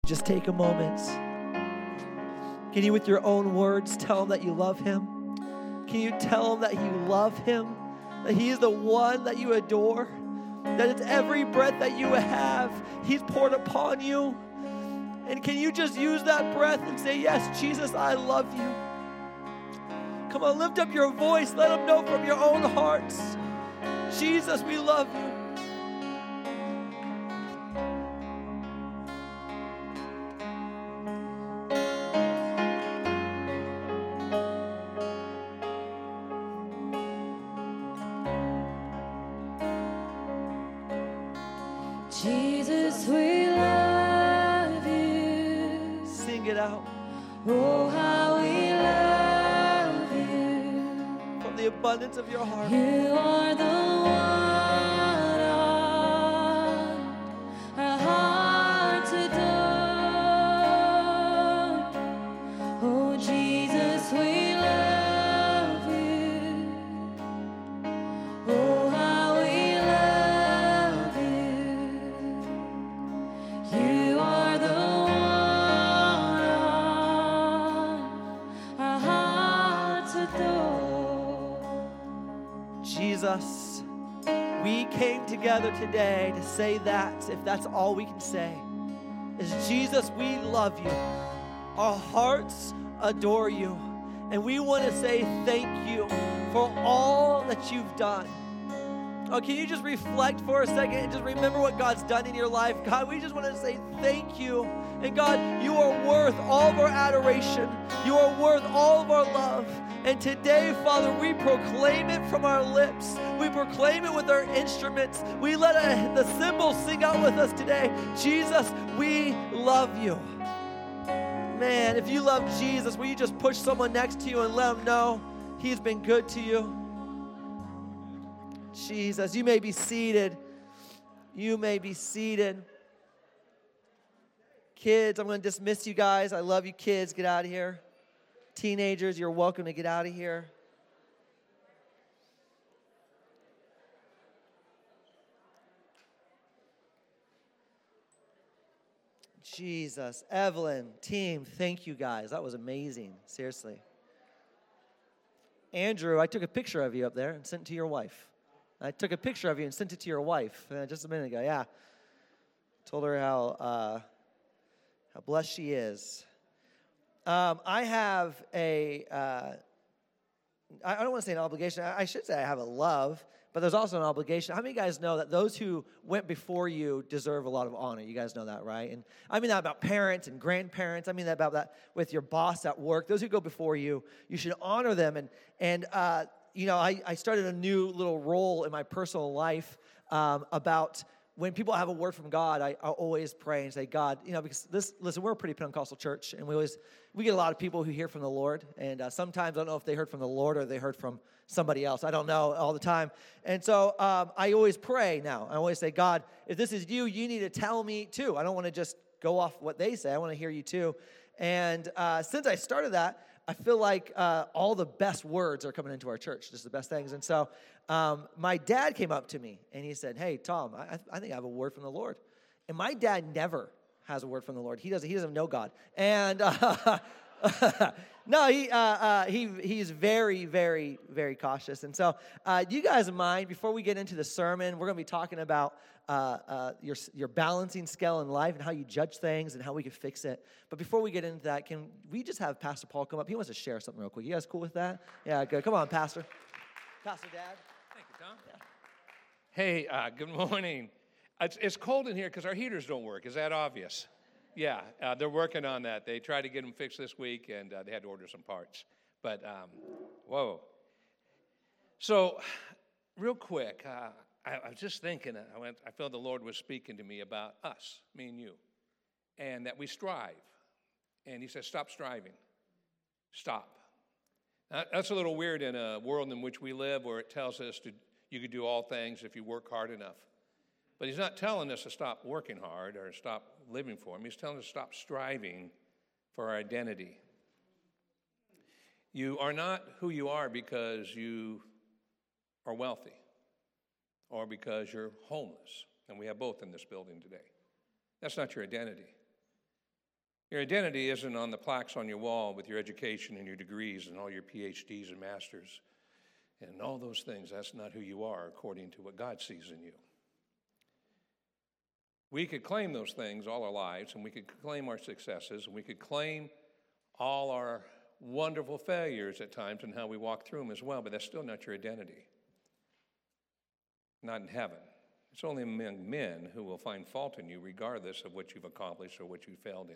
just take a moment? Can you, with your own words, tell him that you love him? Can you tell him that you love him? That he is the one that you adore? That it's every breath that you have, he's poured upon you? And can you just use that breath and say, yes, Jesus, I love you? Come on, lift up your voice. Let him know from your own hearts. Jesus, we love you. Jesus, we love you. Sing it out. Oh, how we love you. From the abundance of your heart. You are the one on our hearts adore. Oh, Jesus, we love you. Oh, how we love you. You are the one our hearts adore. Jesus, we came together today to say that, if that's all we can say, is Jesus, we love you. Our hearts adore you. And we want to say thank you for all that you've done. Oh, can you just reflect for a second and just remember what God's done in your life? God, we just want to say thank you. And God, you are worth all of our adoration. You are worth all of our love. And today, Father, we proclaim it from our lips. We proclaim it with our instruments. We let the cymbals sing out with us today. Jesus, we love you. Man, if you love Jesus, will you just push someone next to you and let them know he's been good to you? Jesus, you may be seated. You may be seated. Kids, I'm going to dismiss you guys. I love you kids. Get out of here. Teenagers, you're welcome to get out of here. Jesus, Evelyn, team, thank you guys. That was amazing. Seriously. Andrew, I took a picture of you up there and sent it to your wife. I took a picture of you and sent it to your wife just a minute ago. Yeah. Told her how blessed she is. I have I don't want to say an obligation. I should say I have a love, but there's also an obligation. How many of you guys know that those who went before you deserve a lot of honor? You guys know that, right? And I mean that about parents and grandparents. I mean that about that with your boss at work. Those who go before you, you should honor them. And you know, I started a new little role in my personal life about when people have a word from God, I always pray and say, God, you know, because listen, we're a pretty Pentecostal church, and we get a lot of people who hear from the Lord, and sometimes I don't know if they heard from the Lord or they heard from somebody else. I don't know all the time. And so I always pray now. I always say, God, if this is you, you need to tell me too. I don't want to just go off what they say. I want to hear you too. And since I started that, I feel like all the best words are coming into our church, just the best things. And so my dad came up to me, and he said, hey, Tom, I think I have a word from the Lord. And my dad never has a word from the Lord. He doesn't know God. And no, he's very, very, very cautious. And so do you guys mind, before we get into the sermon, we're going to be talking about your balancing scale in life and how you judge things and how we can fix it. But before we get into that, can we just have Pastor Paul come up? He wants to share something real quick. You guys cool with that? Yeah, good. Come on, Pastor. Pastor Dad. Thank you, Tom. Yeah. Hey, good morning. It's cold in here because our heaters don't work. Is that obvious? Yeah, they're working on that. They tried to get them fixed this week, and they had to order some parts. But, whoa. So, real quick, I was just thinking, I felt the Lord was speaking to me about us, me and you, and that we strive. And he says, stop striving. Stop. Now, that's a little weird in a world in which we live where it tells us you can do all things if you work hard enough. But he's not telling us to stop working hard or stop living for him. He's telling us to stop striving for our identity. You are not who you are because you are wealthy or because you're homeless. And we have both in this building today. That's not your identity. Your identity isn't on the plaques on your wall with your education and your degrees and all your PhDs and masters and all those things. That's not who you are according to what God sees in you. We could claim those things all our lives, and we could claim our successes, and we could claim all our wonderful failures at times and how we walk through them as well, but that's still not your identity. Not in heaven. It's only among men who will find fault in you regardless of what you've accomplished or what you failed in.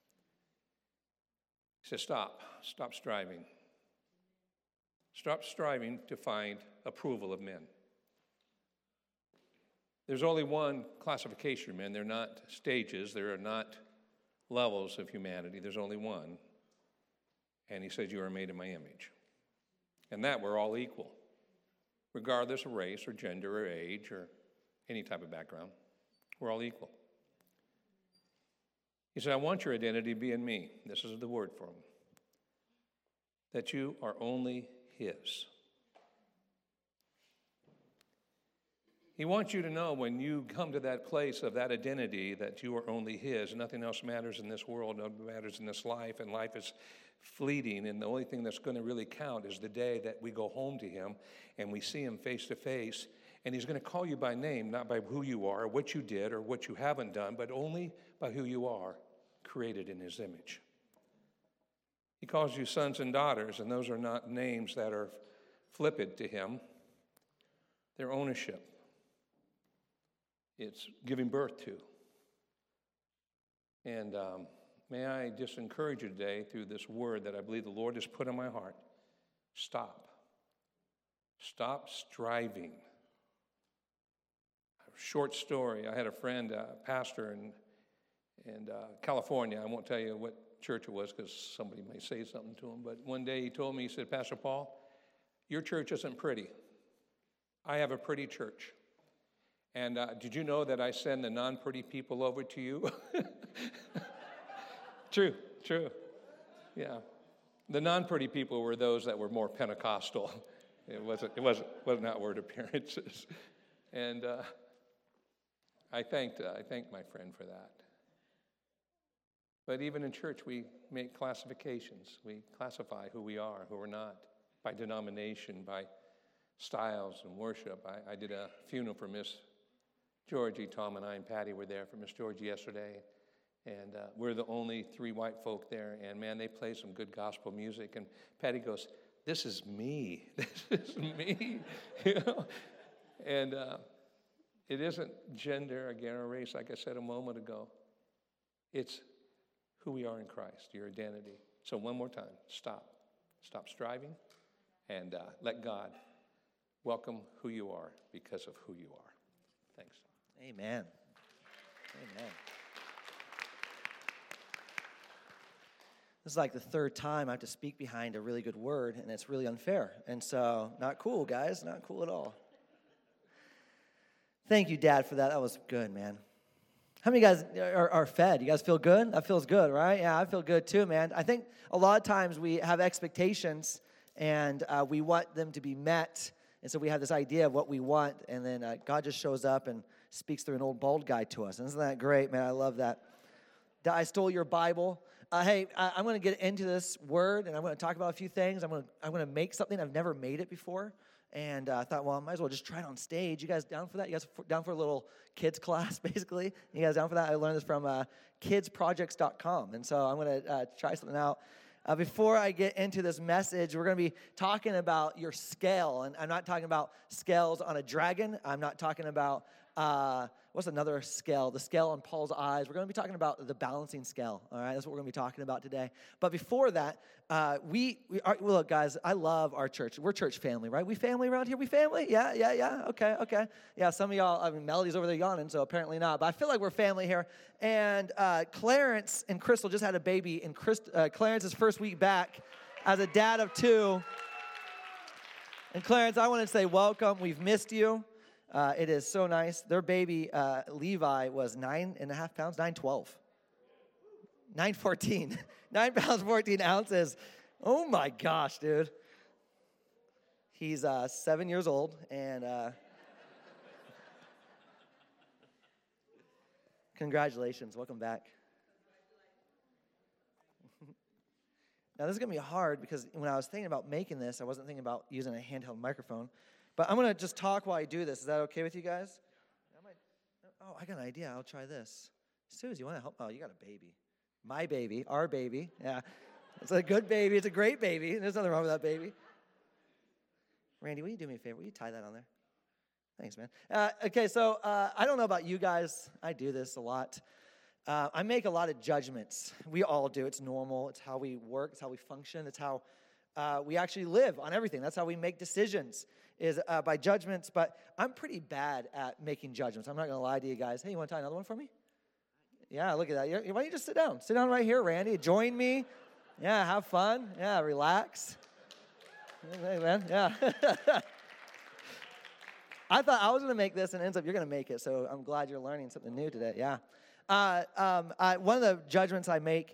He says, stop striving. Stop striving to find approval of men. There's only one classification of men. They're not stages. There are not levels of humanity. There's only one. And he says, you are made in my image. And that we're all equal, regardless of race or gender or age or any type of background. We're all equal. He said, I want your identity to be in me. This is the word for him. That you are only his. He wants you to know when you come to that place of that identity that you are only his. Nothing else matters in this world, nothing matters in this life, and life is fleeting, and the only thing that's going to really count is the day that we go home to him and we see him face to face, and he's going to call you by name, not by who you are, or what you did, or what you haven't done, but only by who you are, created in his image. He calls you sons and daughters, and those are not names that are flippant to him. They're ownership. It's giving birth to. And may I just encourage you today through this word that I believe the Lord has put in my heart. Stop. Stop striving. A short story. I had a friend, pastor in California. I won't tell you what church it was because somebody may say something to him. But one day he told me, he said, Pastor Paul, your church isn't pretty. I have a pretty church. And did you know that I send the non-pretty people over to you? True. Yeah. The non-pretty people were those that were more Pentecostal. It wasn't outward appearances. And I thanked my friend for that. But even in church, we make classifications. We classify who we are, who we're not, by denomination, by styles and worship. I did a funeral for Miss Georgie. Tom and I and Patty were there for Miss Georgie yesterday. And we're the only 3 white folk there. And, man, they play some good gospel music. And Patty goes, this is me. This is me. You know? And it isn't gender, again, or race, like I said a moment ago. It's who we are in Christ, your identity. So one more time, stop. Stop striving and let God welcome who you are because of who you are. Thanks. Amen. This is like the 3rd time I have to speak behind a really good word, and it's really unfair. And so, not cool, guys. Not cool at all. Thank you, Dad, for that. That was good, man. How many of you guys are fed? You guys feel good? That feels good, right? Yeah, I feel good too, man. I think a lot of times we have expectations, and we want them to be met. And so we have this idea of what we want, and then God just shows up and speaks through an old bald guy to us. Isn't that great, man? I love that. I stole your Bible. Hey, I'm going to get into this word, and I'm going to talk about a few things. I'm going to make something. I've never made it before. And I thought, well, I might as well just try it on stage. You guys down for that? You guys down for a little kids class, basically? You guys down for that? I learned this from kidsprojects.com. And so I'm going to try something out. Before I get into this message, we're going to be talking about your scale. And I'm not talking about scales on a dragon. I'm not talking about, what's another scale? The scale on Paul's eyes. We're going to be talking about the balancing scale. All right, that's what we're going to be talking about today. But before that, we are, well, look, guys, I love our church. We're church family, right? We family around here? We family? Yeah. Okay. Yeah, some of y'all, I mean, Melody's over there yawning, so apparently not. But I feel like we're family here. And Clarence and Crystal just had a baby. And Clarence's first week back as a dad of 2. And Clarence, I want to say welcome. We've missed you. It is so nice. Their baby, Levi, was 9.5 pounds, 9.12. 9.14. 9 pounds, 14 ounces. Oh, my gosh, dude. He's 7 years old, and congratulations. Welcome back. Now, this is going to be hard because when I was thinking about making this, I wasn't thinking about using a handheld microphone. But I'm going to just talk while I do this. Is that okay with you guys? I got an idea. I'll try this. Suze, you want to help? Oh, you got a baby. My baby, our baby. Yeah. It's a good baby. It's a great baby. There's nothing wrong with that baby. Randy, will you do me a favor? Will you tie that on there? Thanks, man. Okay, so I don't know about you guys. I do this a lot. I make a lot of judgments. We all do. It's normal. It's how we work. It's how we function. It's how we actually live on everything. That's how we make decisions, is by judgments. But I'm pretty bad at making judgments. I'm not going to lie to you guys. Hey, you want to tie another one for me? Yeah, look at that. Why don't you just sit down? Sit down right here, Randy. Join me. Yeah, have fun. Yeah, relax. Hey, man. Yeah. I thought I was going to make this, and it ends up you're going to make it. So I'm glad you're learning something new today. Yeah. One of the judgments I made,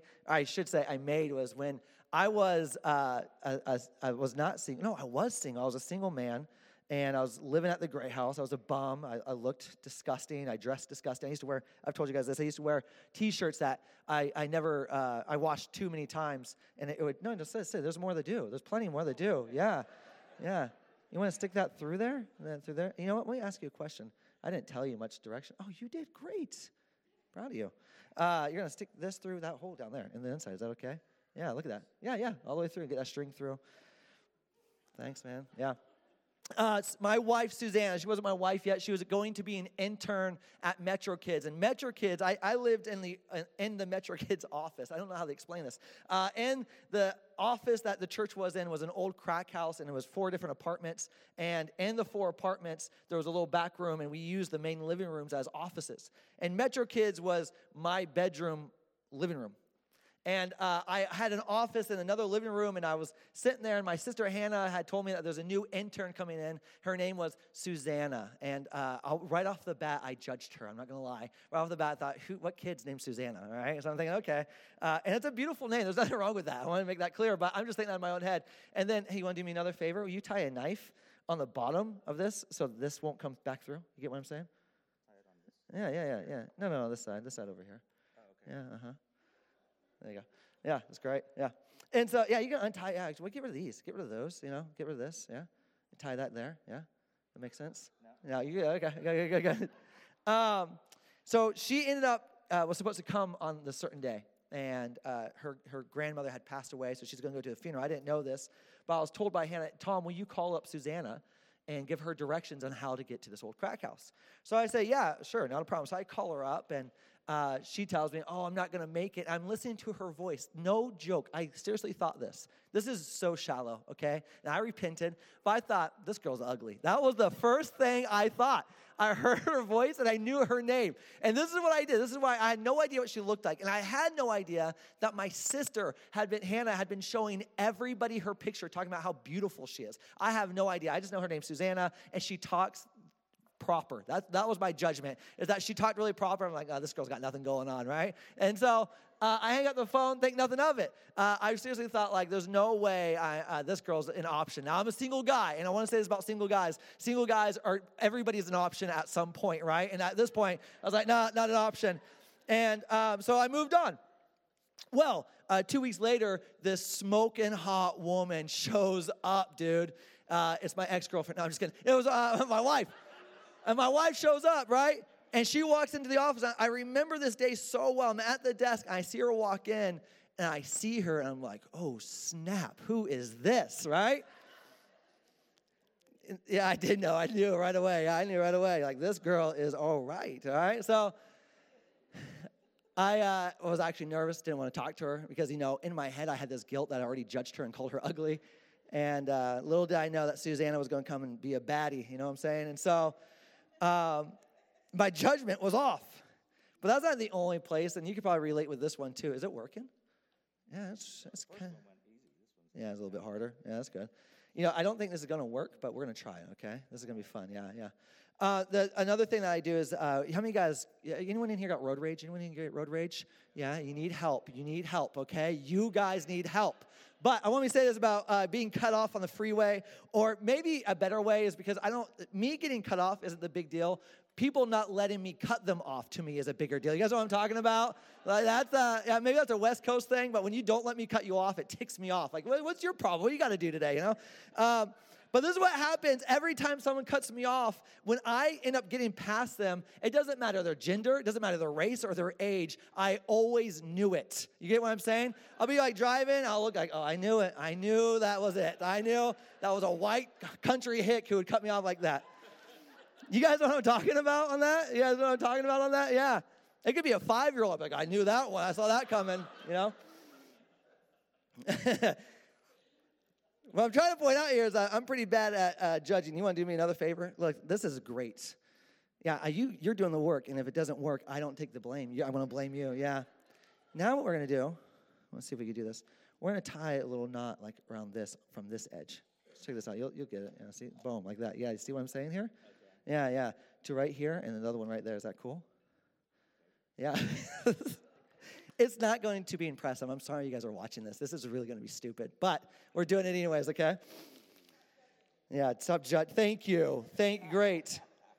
was when I was I was not single. No, I was single. I was a single man, and I was living at the Gray House. I was a bum. I looked disgusting. I dressed disgusting. I used to wear, I've told you guys this, I used to wear T-shirts that I never, I washed too many times, and it would, no, just say, there's more to do. There's plenty more to do. Yeah, yeah. You want to stick that through there? Through there? You know what? Let me ask you a question. I didn't tell you much direction. Oh, you did great. Proud of you. You're going to stick this through that hole down there in the inside. Is that okay? Yeah, look at that. Yeah, all the way through. Get that string through. Thanks, man. Yeah. My wife, Susanna, she wasn't my wife yet. She was going to be an intern at Metro Kids. And Metro Kids, I lived in the Metro Kids office. I don't know how to explain this. And the office that the church was in was an old crack house, and it was 4 different apartments. And in the 4 apartments, there was a little back room, and we used the main living rooms as offices. And Metro Kids was my bedroom living room. And I had an office in another living room, and I was sitting there, and my sister Hannah had told me that there's a new intern coming in. Her name was Susanna. And right off the bat, I judged her. I'm not going to lie. Right off the bat, I thought, what kid's named Susanna? All right? So I'm thinking, okay. And it's a beautiful name. There's nothing wrong with that. I want to make that clear, but I'm just thinking that in my own head. And then, hey, you want to do me another favor? Will you tie a knife on the bottom of this so this won't come back through? You get what I'm saying? Tie it on this. Yeah. No, this side over here. Oh, okay. Yeah, There you go. Yeah, that's great. Yeah. And so, yeah, you can untie. Yeah, well, get rid of these. Get rid of those, Get rid of this, yeah. Tie that there, yeah. That makes sense? No. Yeah, okay. So she ended up, was supposed to come on this certain day. And her grandmother had passed away, so she's going to go to the funeral. I didn't know this, but I was told by Hannah, Tom, will you call up Susanna and give her directions on how to get to this old crack house? So I say, yeah, sure, not a problem. So I call her up, and she tells me, I'm not going to make it. I'm listening to her voice. No joke. I seriously thought this. This is so shallow, okay? And I repented, but I thought, this girl's ugly. That was the first thing I thought. I heard her voice, and I knew her name. And this is what I did. This is why I had no idea what she looked like. And I had no idea that my sister Hannah had been showing everybody her picture, talking about how beautiful she is. I have no idea. I just know her name's Susanna, and she talks proper. That was my judgment, is that she talked really proper. I'm like, this girl's got nothing going on, right? And so I hang up the phone, think nothing of it. I seriously thought, there's no way this girl's an option. Now, I'm a single guy, and I want to say this about single guys. Single guys everybody's an option at some point, right? And at this point, I was like, no, not an option. And so I moved on. Well, 2 weeks later, this smoking hot woman shows up, dude. It's my ex-girlfriend. No, I'm just kidding. It was my wife. And my wife shows up, right? And she walks into the office. I remember this day so well. I'm at the desk. I see her walk in, and I see her, and I'm like, oh, snap. Who is this, right? Yeah, I did know. I knew right away. I knew right away. Like, this girl is all right? So I was actually nervous, didn't want to talk to her because, in my head I had this guilt that I already judged her and called her ugly. And little did I know that Susanna was going to come and be a baddie, you know what I'm saying? And so my judgment was off. But that's not the only place, and you could probably relate with this one too. Is it working? Yeah, it's kind of. Yeah, it's a little bit harder. Yeah, that's good. I don't think this is going to work, but we're going to try it, okay? This is going to be fun. Yeah. Another thing that I do is, how many guys, anyone in here got road rage? Anyone in here get road rage? Yeah, you need help. You need help, okay? You guys need help. But I want to say this about being cut off on the freeway, or maybe a better way is because me getting cut off isn't the big deal. People not letting me cut them off to me is a bigger deal. You guys know what I'm talking about? Like maybe that's a West Coast thing, but when you don't let me cut you off, it ticks me off. Like, what's your problem? What do you got to do today, you know? But this is what happens every time someone cuts me off. When I end up getting past them, it doesn't matter their gender, it doesn't matter their race or their age. I always knew it. You get what I'm saying? I'll be like driving, I'll look like, oh, I knew it. I knew that was it. I knew that was a white country hick who would cut me off like that. You guys know what I'm talking about on that? You guys know what I'm talking about on that? Yeah. It could be a 5-year-old. Like, I knew that one. I saw that coming, you know? What I'm trying to point out here is I'm pretty bad at judging. You want to do me another favor? Look, this is great. Yeah, you're doing the work, and if it doesn't work, I don't take the blame. I want to blame you, yeah. Now what we're going to do, let's see if we can do this. We're going to tie a little knot like around this, from this edge. Check this out. You'll get it. Yeah, see? Boom, like that. Yeah, you see what I'm saying here? Okay. Yeah. To right here, and another one right there. Is that cool? Yeah. It's not going to be impressive. I'm sorry you guys are watching this. This is really going to be stupid. But we're doing it anyways, okay? Yeah, stop judging. Thank you. Great.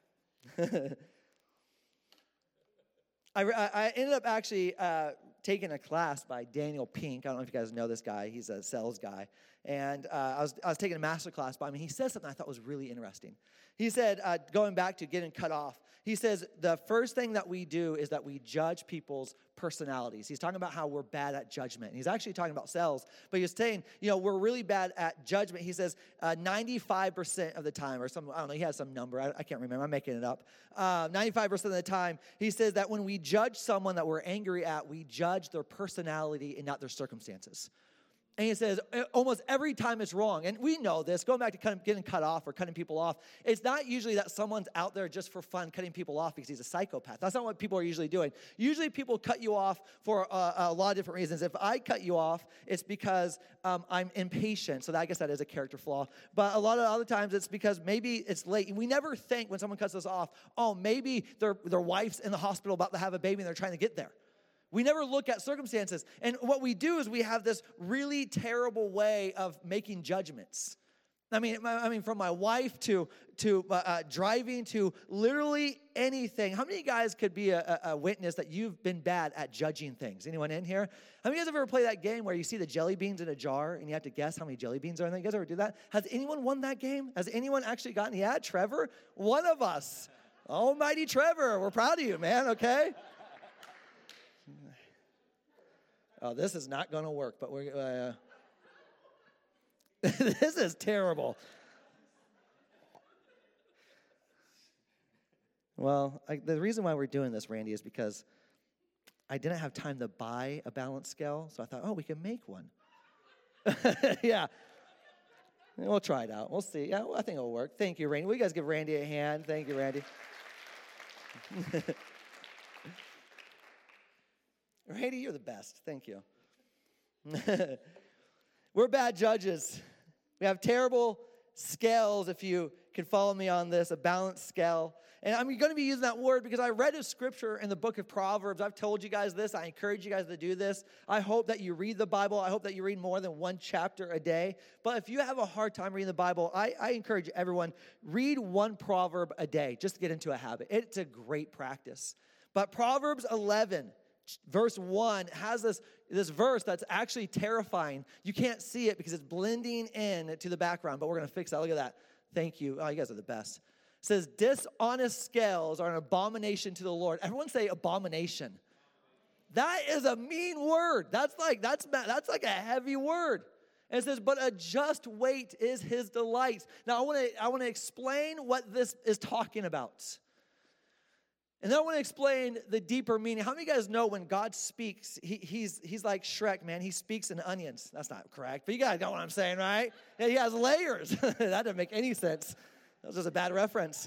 I ended up actually taking a class by Daniel Pink. I don't know if you guys know this guy. He's a sales guy. And I was taking a master class by him. He said something I thought was really interesting. He said, going back to getting cut off, he says, the first thing that we do is that we judge people's personalities. He's talking about how we're bad at judgment. And he's actually talking about sales, but he's saying, we're really bad at judgment. He says 95% of the time, or some, I don't know, he has some number. I can't remember. I'm making it up. 95% of the time, he says that when we judge someone that we're angry at, we judge their personality and not their circumstances. And he says almost every time it's wrong. And we know this, going back to getting cut off or cutting people off, it's not usually that someone's out there just for fun cutting people off because he's a psychopath. That's not what people are usually doing. Usually people cut you off for a lot of different reasons. If I cut you off, it's because I'm impatient. So I guess that is a character flaw. But a lot of other times it's because maybe it's late. We never think when someone cuts us off, oh, maybe their wife's in the hospital about to have a baby and they're trying to get there. We never look at circumstances. And what we do is we have this really terrible way of making judgments. I mean, from my wife to driving to literally anything. How many guys could be a witness that you've been bad at judging things? Anyone in here? How many of you guys ever play that game where you see the jelly beans in a jar and you have to guess how many jelly beans are in there? You guys ever do that? Has anyone won that game? Has anyone actually gotten? Yeah, Trevor? One of us. Almighty Trevor. We're proud of you, man, okay? Oh, this is not going to work, but we're, this is terrible. Well, the reason why we're doing this, Randy, is because I didn't have time to buy a balance scale, so I thought, we can make one. Yeah. We'll try it out. We'll see. Yeah, I think it'll work. Thank you, Randy. Will you guys give Randy a hand? Thank you, Randy. Randy, you're the best. Thank you. We're bad judges. We have terrible scales, if you can follow me on this, a balanced scale. And I'm going to be using that word because I read a scripture in the book of Proverbs. I've told you guys this. I encourage you guys to do this. I hope that you read the Bible. I hope that you read more than one chapter a day. But if you have a hard time reading the Bible, I encourage everyone, read one proverb a day just to get into a habit. It's a great practice. But Proverbs 11, verse 1 has this verse that's actually terrifying. You can't see it because it's blending in to the background, but we're going to fix that. Look at that. Thank you. Oh, you guys are the best. It says, dishonest scales are an abomination to the Lord. Everyone say abomination. That is a mean word. That's like a heavy word. And it says, but a just weight is his delight. Now, I want to explain what this is talking about. And then I want to explain the deeper meaning. How many of you guys know when God speaks, he's like Shrek, man. He speaks in onions. That's not correct, but you guys know what I'm saying, right? Yeah, he has layers. That didn't make any sense. That was just a bad reference.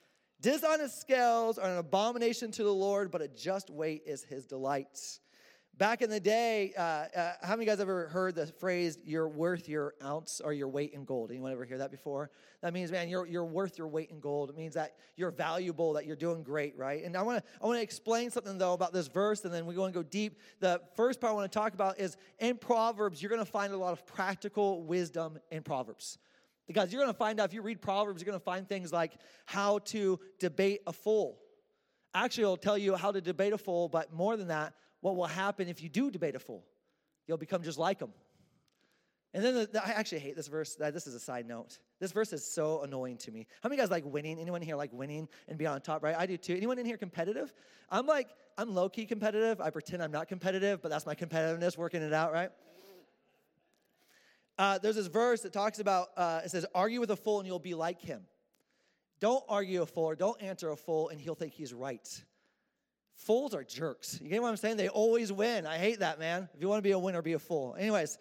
Dishonest scales are an abomination to the Lord, but a just weight is his delight. Back in the day, how many of you guys ever heard the phrase, you're worth your ounce or your weight in gold? Anyone ever hear that before? That means, man, you're worth your weight in gold. It means that you're valuable, that you're doing great, right? And I want to explain something, though, about this verse, and then we want to go deep. The first part I want to talk about is in Proverbs, you're going to find a lot of practical wisdom in Proverbs. Because you're going to find out, if you read Proverbs, you're going to find things like how to debate a fool. Actually, it'll tell you how to debate a fool, but more than that, what will happen if you do debate a fool? You'll become just like him. And then I actually hate this verse. This is a side note. This verse is so annoying to me. How many of you guys like winning? Anyone here like winning and be on top, right? I do too. Anyone in here competitive? I'm low-key competitive. I pretend I'm not competitive, but that's my competitiveness, working it out, right? There's this verse that talks about, it says, argue with a fool and you'll be like him. Don't argue a fool or don't answer a fool and he'll think he's right. Fools are jerks. You get what I'm saying? They always win. I hate that, man. If you want to be a winner, be a fool. Anyways,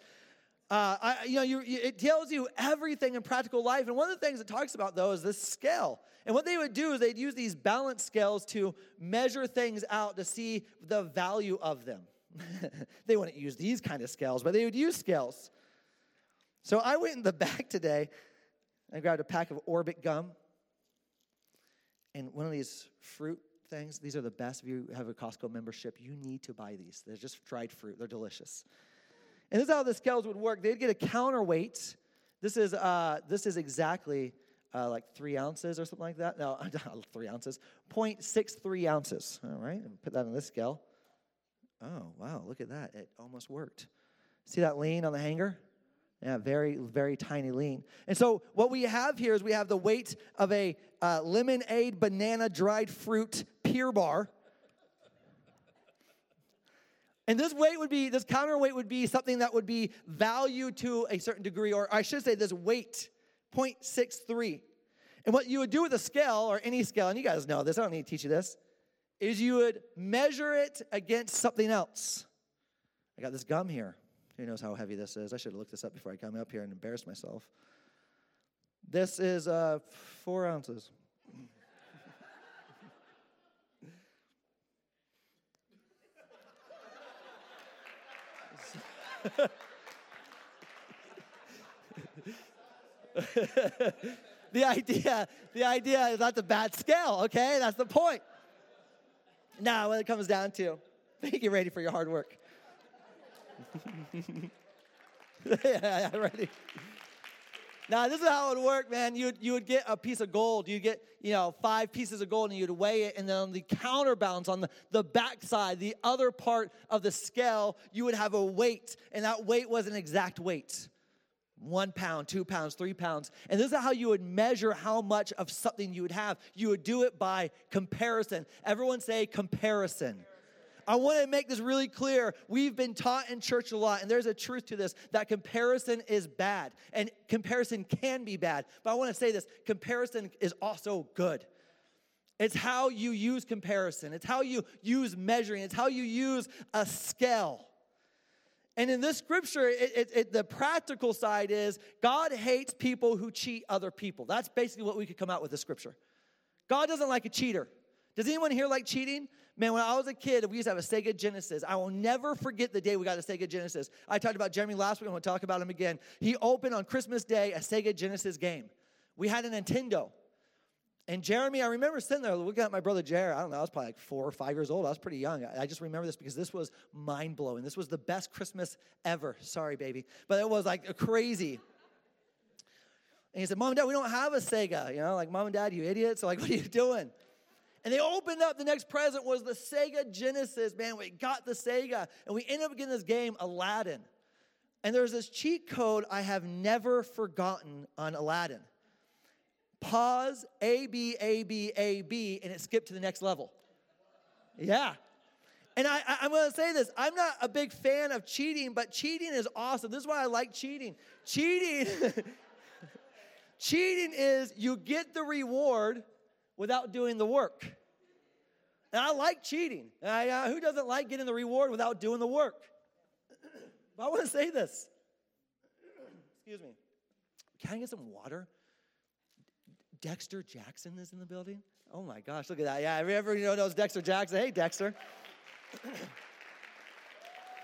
it tells you everything in practical life. And one of the things it talks about, though, is this scale. And what they would do is they'd use these balance scales to measure things out to see the value of them. They wouldn't use these kind of scales, but they would use scales. So I went in the back today and grabbed a pack of Orbit gum and one of these fruit things. These are the best. If you have a Costco membership, you need to buy these. They're just dried fruit. They're delicious. And this is how the scales would work. They'd get a counterweight. This is exactly like 3 ounces or something like that. No, not 3 ounces. 0.63 ounces. All right, and put that on this scale. Oh, wow, look at that. It almost worked. See that lean on the hanger? Yeah, very, very tiny lean. And so what we have here is we have the weight of a lemonade banana dried fruit Pure Bar. And this counterweight would be something that would be valued to a certain degree, or I should say this weight, 0.63. And what you would do with a scale, or any scale, and you guys know this, I don't need to teach you this, is you would measure it against something else. I got this gum here. Who knows how heavy this is? I should have looked this up before I come up here and embarrass myself. This is 4 ounces. The idea is that's a bad scale, okay? That's the point. Now, what it comes down to, make you ready for your hard work. Yeah, ready. Now, this is how it would work, man. You would get a piece of gold. You get, 5 pieces of gold, and you'd weigh it, and then on the counterbalance, on the backside, the other part of the scale, you would have a weight, and that weight was an exact weight. 1 pound, 2 pounds, 3 pounds. And this is how you would measure how much of something you would have. You would do it by comparison. Everyone say comparison. I want to make this really clear. We've been taught in church a lot, and there's a truth to this, that comparison is bad. And comparison can be bad. But I want to say this, comparison is also good. It's how you use comparison. It's how you use measuring. It's how you use a scale. And in this scripture, the practical side is God hates people who cheat other people. That's basically what we could come out with this scripture. God doesn't like a cheater. Does anyone here like cheating? Man, when I was a kid, we used to have a Sega Genesis. I will never forget the day we got a Sega Genesis. I talked about Jeremy last week. I'm going to talk about him again. He opened on Christmas Day a Sega Genesis game. We had a Nintendo. And Jeremy, I remember sitting there looking at my brother Jared. I don't know, I was probably like 4 or 5 years old. I was pretty young. I just remember this because this was mind-blowing. This was the best Christmas ever. Sorry, baby. But it was like crazy. And he said, Mom and Dad, we don't have a Sega. Like, Mom and Dad, you idiots. So like, what are you doing? And they opened up, the next present was the Sega Genesis. Man, we got the Sega. And we ended up getting this game, Aladdin. And there's this cheat code I have never forgotten on Aladdin. Pause, A, B, A, B, A, B, and it skipped to the next level. Yeah. And I'm going to say this. I'm not a big fan of cheating, but cheating is awesome. This is why I like cheating. Cheating is you get the reward without doing the work. And I like cheating. Who doesn't like getting the reward without doing the work? But I want to say this. Excuse me. Can I get some water? Dexter Jackson is in the building. Oh my gosh, look at that. Yeah, everyone knows Dexter Jackson. Hey, Dexter.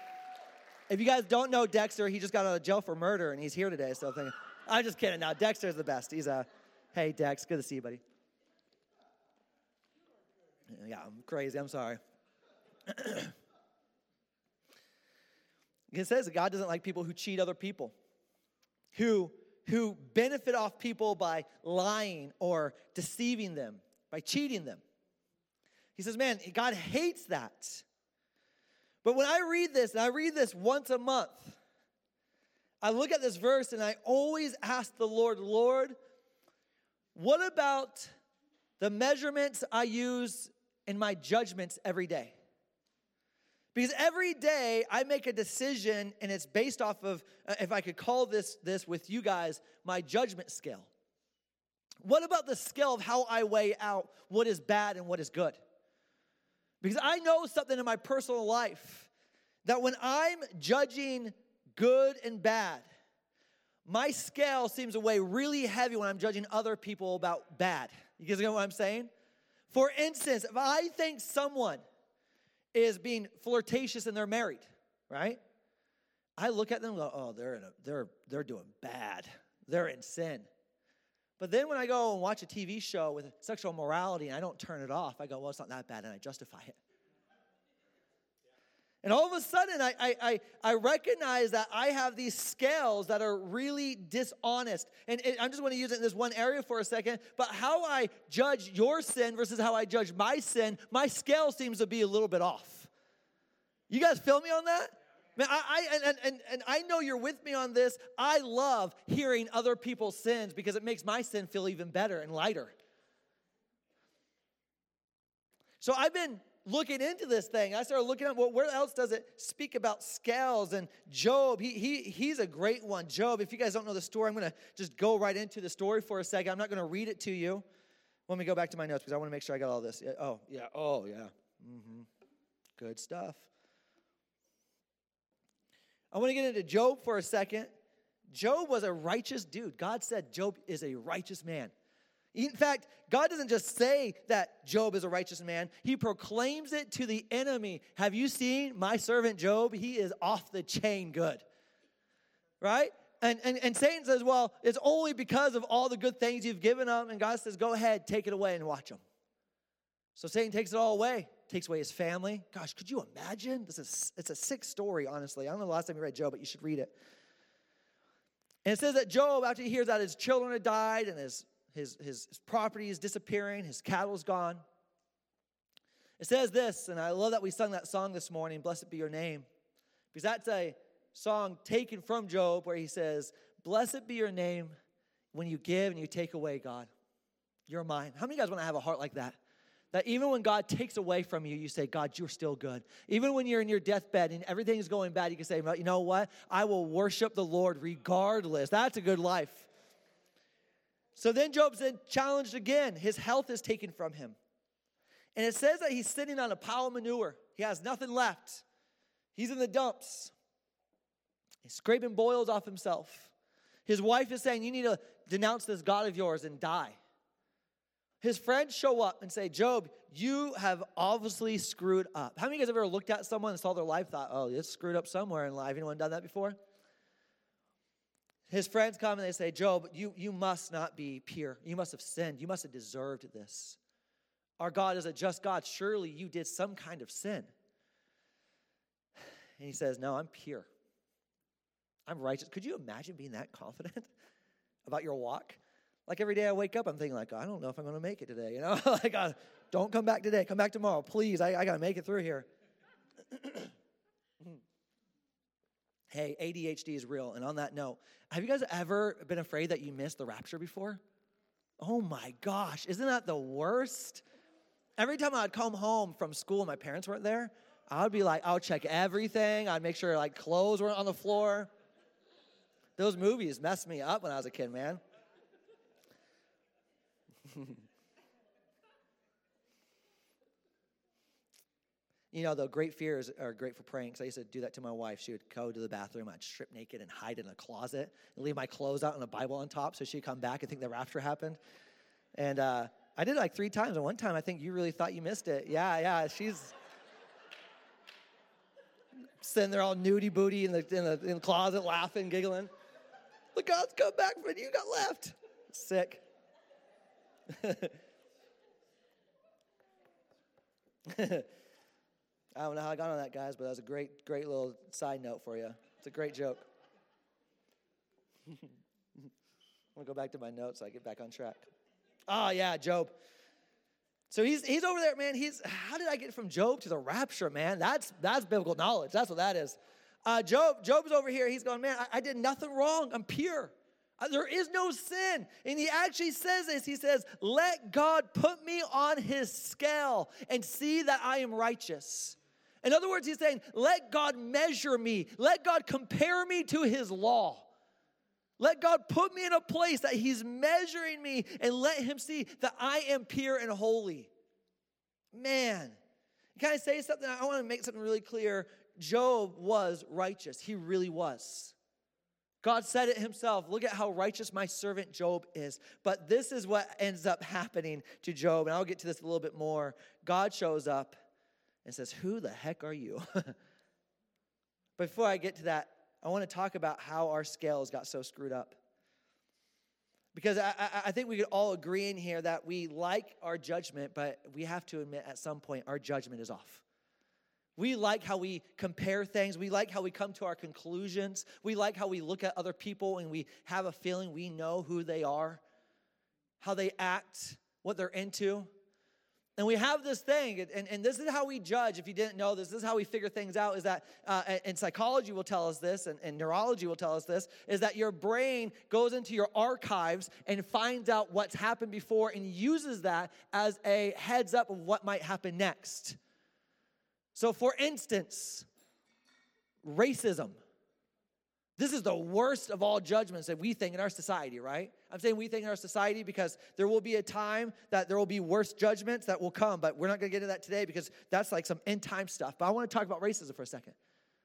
If you guys don't know Dexter, he just got out of jail for murder, and he's here today. So I'm just kidding. Now Dexter's the best. He's hey Dex, good to see you, buddy. Yeah, I'm crazy. I'm sorry. It says that God doesn't like people who cheat other people, who benefit off people by lying or deceiving them, by cheating them. He says, man, God hates that. But when I read this, and I read this once a month, I look at this verse and I always ask the Lord, Lord, what about the measurements I use in my judgments every day? Because every day I make a decision and it's based off of, if I could call this with you guys, my judgment scale. What about the scale of how I weigh out what is bad and what is good? Because I know something in my personal life that when I'm judging good and bad, my scale seems to weigh really heavy when I'm judging other people about bad. You guys know what I'm saying? For instance, if I think someone is being flirtatious and they're married, right? I look at them and go, oh, they're doing bad. They're in sin. But then when I go and watch a TV show with sexual morality and I don't turn it off, I go, well, it's not that bad, and I justify it. And all of a sudden, I recognize that I have these scales that are really dishonest. And I'm just going to use it in this one area for a second. But how I judge your sin versus how I judge my sin, my scale seems to be a little bit off. You guys feel me on that? Man, I know you're with me on this. I love hearing other people's sins because it makes my sin feel even better and lighter. So I've been looking into this thing. I started looking at, well, where else does it speak about scales? And Job, he's a great one. Job, if you guys don't know the story, I'm going to just go right into the story for a second. I'm not going to read it to you. Let me go back to my notes because I want to make sure I got all this. Oh, yeah. Mm-hmm. Good stuff. I want to get into Job for a second. Job was a righteous dude. God said Job is a righteous man. In fact, God doesn't just say that Job is a righteous man. He proclaims it to the enemy. Have you seen my servant Job? He is off the chain good. Right? And Satan says, well, it's only because of all the good things you've given him. And God says, go ahead, take it away and watch him. So Satan takes it all away. Takes away his family. Gosh, could you imagine? It's a sick story, honestly. I don't know the last time you read Job, but you should read it. And it says that Job, after he hears that his children had died and his property is disappearing, his cattle's gone. It says this, and I love that we sung that song this morning, Blessed Be Your Name, because that's a song taken from Job where he says, Blessed be your name when you give and you take away, God. You're mine. How many of you guys want to have a heart like that? That even when God takes away from you, you say, God, you're still good. Even when you're in your deathbed and everything is going bad, you can say, well, you know what? I will worship the Lord regardless. That's a good life. So then Job's then challenged again. His health is taken from him. And it says that he's sitting on a pile of manure. He has nothing left. He's in the dumps. He's scraping boils off himself. His wife is saying, you need to denounce this God of yours and die. His friends show up and say, Job, you have obviously screwed up. How many of you guys have ever looked at someone and saw their life, thought, oh, it's screwed up somewhere in life? Anyone done that before? His friends come and they say, Job, you must not be pure. You must have sinned. You must have deserved this. Our God is a just God. Surely you did some kind of sin. And he says, no, I'm pure. I'm righteous. Could you imagine being that confident about your walk? Like every day I wake up, I'm thinking like, I don't know if I'm going to make it today. You know, like, don't come back today. Come back tomorrow. Please, I got to make it through here. Hey, ADHD is real. And on that note, have you guys ever been afraid that you missed the rapture before? Oh my gosh, isn't that the worst? Every time I'd come home from school and my parents weren't there, I would be like, I would check everything. I'd make sure like clothes weren't on the floor. Those movies messed me up when I was a kid, man. You know, the great fears are great for praying, because I used to do that to my wife. She would go to the bathroom, I'd strip naked and hide in a closet and leave my clothes out and a Bible on top so she'd come back and think the rapture happened. And I did it like 3 times. And one time I think you really thought you missed it. Yeah, she's Sitting there all nudie booty in the closet, laughing, giggling. Look, God's come back from you got left. Sick. I don't know how I got on that, guys, but that was a great little side note for you. It's a great joke. I'm going to go back to my notes so I get back on track. Oh, yeah, Job. So he's over there, man. How did I get from Job to the rapture, man? That's biblical knowledge. That's what that is. Job's over here. He's going, man, I did nothing wrong. I'm pure. There is no sin. And he actually says this. He says, let God put me on his scale and see that I am righteous. In other words, he's saying, let God measure me. Let God compare me to his law. Let God put me in a place that he's measuring me and let him see that I am pure and holy. Man, can I say something? I want to make something really clear. Job was righteous. He really was. God said it himself. Look at how righteous my servant Job is. But this is what ends up happening to Job. And I'll get to this a little bit more. God shows up and says, who the heck are you? Before I get to that, I want to talk about how our scales got so screwed up. Because I think we could all agree in here that we like our judgment, but we have to admit at some point our judgment is off. We like how we compare things. We like how we come to our conclusions. We like how we look at other people and we have a feeling we know who they are, how they act, what they're into. And we have this thing, and this is how we judge. If you didn't know this is how we figure things out, is that, and psychology will tell us this, and neurology will tell us this, is that your brain goes into your archives and finds out what's happened before and uses that as a heads up of what might happen next. So for instance, racism. This is the worst of all judgments that we think in our society, right? I'm saying we think in our society because there will be a time that there will be worse judgments that will come, but we're not going to get into that today because that's like some end time stuff. But I want to talk about racism for a second.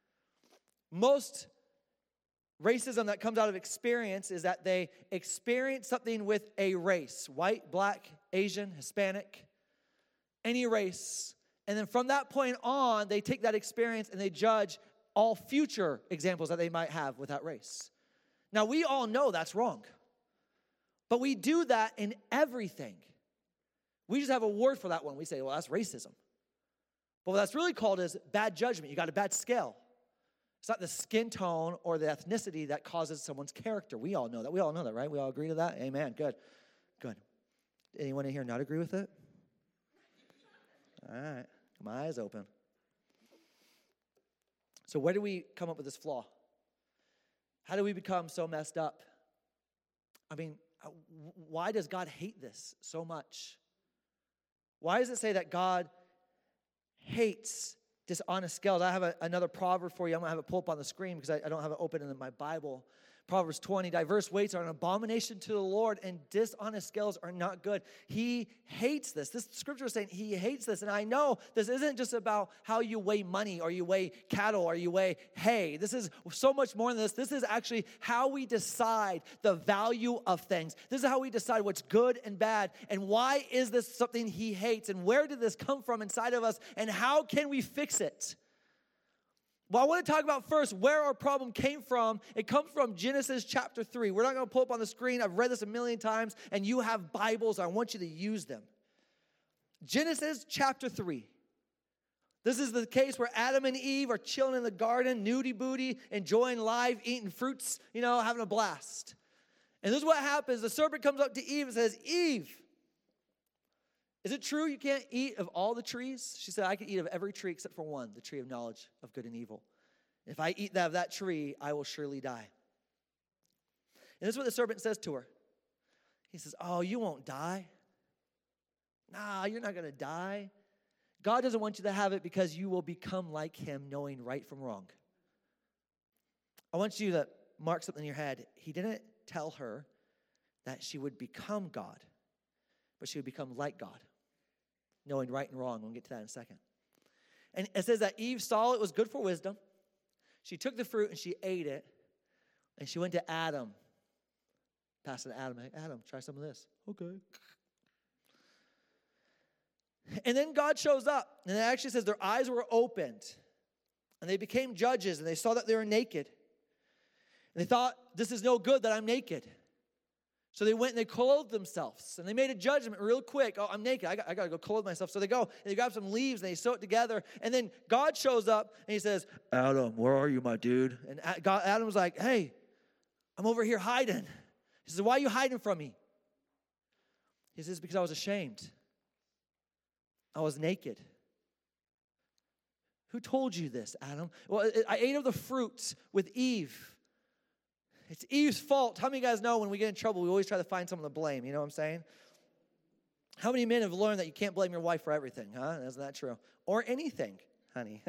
Most racism that comes out of experience is that they experience something with a race, white, black, Asian, Hispanic, any race. And then from that point on, they take that experience and they judge all future examples that they might have with that race. Now, we all know that's wrong. But we do that in everything. We just have a word for that one. We say, well, that's racism. But what that's really called is bad judgment. You got a bad scale. It's not the skin tone or the ethnicity that causes someone's character. We all know that. We all know that, right? We all agree to that? Amen. Good. Good. Anyone in here not agree with it? All right. My eyes open. So where do we come up with this flaw? How do we become so messed up? I mean, why does God hate this so much? Why does it say that God hates dishonest scales? I have another proverb for you. I'm going to have it pull up on the screen because I don't have it open in my Bible. Proverbs 20, diverse weights are an abomination to the Lord, and dishonest scales are not good. He hates this. This scripture is saying he hates this. And I know this isn't just about how you weigh money or you weigh cattle or you weigh hay. This is so much more than this. This is actually how we decide the value of things. This is how we decide what's good and bad. And why is this something he hates? And where did this come from inside of us? And how can we fix it? Well, I want to talk about first where our problem came from. It comes from Genesis chapter 3. We're not going to pull up on the screen. I've read this a million times, and you have Bibles. I want you to use them. Genesis chapter 3. This is the case where Adam and Eve are chilling in the garden, nudie booty, enjoying life, eating fruits, having a blast. And this is what happens. The serpent comes up to Eve and says, Eve, is it true you can't eat of all the trees? She said, I can eat of every tree except for one, the tree of knowledge of good and evil. If I eat of that tree, I will surely die. And this is what the serpent says to her. He says, oh, you won't die. Nah, you're not going to die. God doesn't want you to have it because you will become like him, knowing right from wrong. I want you to mark something in your head. He didn't tell her that she would become God, but she would become like God, knowing right and wrong. We'll get to that in a second. And it says that Eve saw it was good for wisdom. She took the fruit and she ate it. And she went to Adam. Passed it to Adam. Hey, Adam, try some of this. Okay. And then God shows up. And it actually says their eyes were opened. And they became judges, and they saw that they were naked. And they thought, this is no good that I'm naked. So they went and they clothed themselves. And they made a judgment real quick. Oh, I'm naked. I got to go clothe myself. So they go and they grab some leaves and they sew it together. And then God shows up and he says, Adam, where are you, my dude? And Adam's like, hey, I'm over here hiding. He says, why are you hiding from me? He says, because I was ashamed. I was naked. Who told you this, Adam? Well, I ate of the fruits with Eve. It's Eve's fault. How many of you guys know when we get in trouble, we always try to find someone to blame? You know what I'm saying? How many men have learned that you can't blame your wife for everything, huh? Isn't that true? Or anything, honey.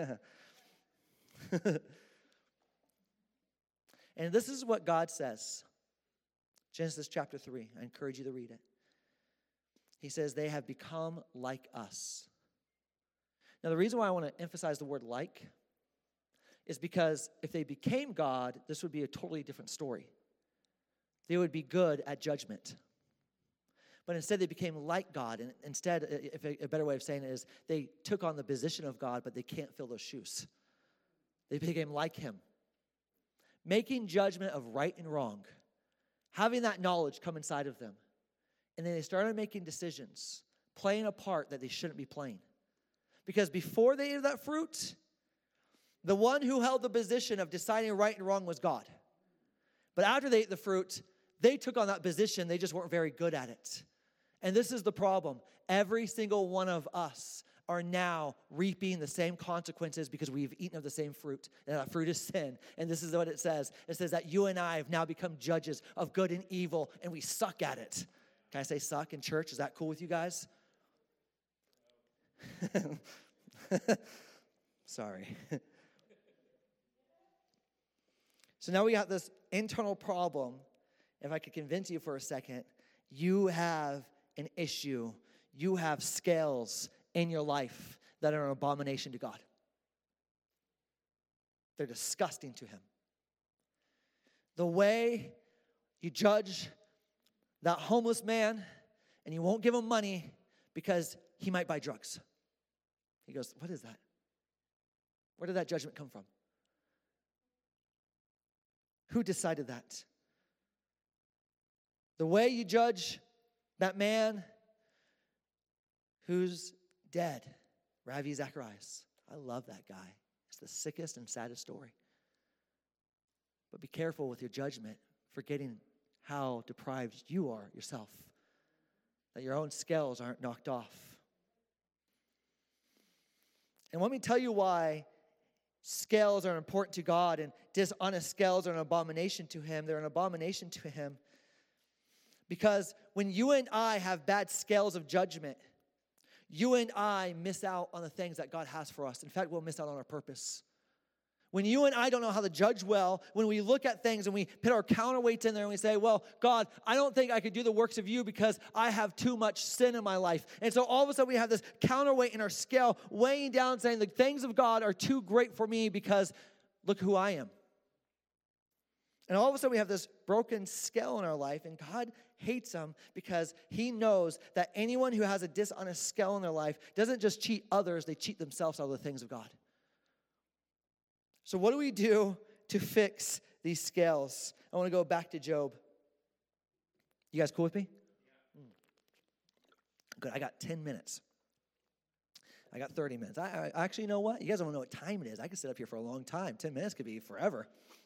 And this is what God says. Genesis chapter 3. I encourage you to read it. He says, they have become like us. Now, the reason why I want to emphasize the word like is because if they became God, this would be a totally different story. They would be good at judgment. But instead, they became like God. And instead, if a better way of saying it is, they took on the position of God, but they can't fill those shoes. They became like him. Making judgment of right and wrong. Having that knowledge come inside of them. And then they started making decisions, playing a part that they shouldn't be playing. Because before they ate that fruit, the one who held the position of deciding right and wrong was God. But after they ate the fruit, they took on that position. They just weren't very good at it. And this is the problem. Every single one of us are now reaping the same consequences because we've eaten of the same fruit. And that fruit is sin. And this is what it says. It says that you and I have now become judges of good and evil, and we suck at it. Can I say suck in church? Is that cool with you guys? Sorry. So now we got this internal problem. If I could convince you for a second, you have an issue. You have scales in your life that are an abomination to God. They're disgusting to him. The way you judge that homeless man and you won't give him money because he might buy drugs. He goes, what is that? Where did that judgment come from? Who decided that? The way you judge that man who's dead, Ravi Zacharias. I love that guy. It's the sickest and saddest story. But be careful with your judgment, forgetting how deprived you are yourself, that your own scales aren't knocked off. And let me tell you why scales are important to God and dishonest scales are an abomination to him. They're an abomination to him because when you and I have bad scales of judgment, you and I miss out on the things that God has for us. In fact, we'll miss out on our purpose. When you and I don't know how to judge well, when we look at things and we put our counterweights in there and we say, well, God, I don't think I could do the works of you because I have too much sin in my life. And so all of a sudden we have this counterweight in our scale weighing down saying the things of God are too great for me because look who I am. And all of a sudden we have this broken scale in our life, and God hates them because he knows that anyone who has a dishonest scale in their life doesn't just cheat others, they cheat themselves out of the things of God. So what do we do to fix these scales? I want to go back to Job. You guys cool with me? Good, I got 10 minutes. I got 30 minutes. I actually, you know what? You guys don't know what time it is. I could sit up here for a long time. 10 minutes could be forever.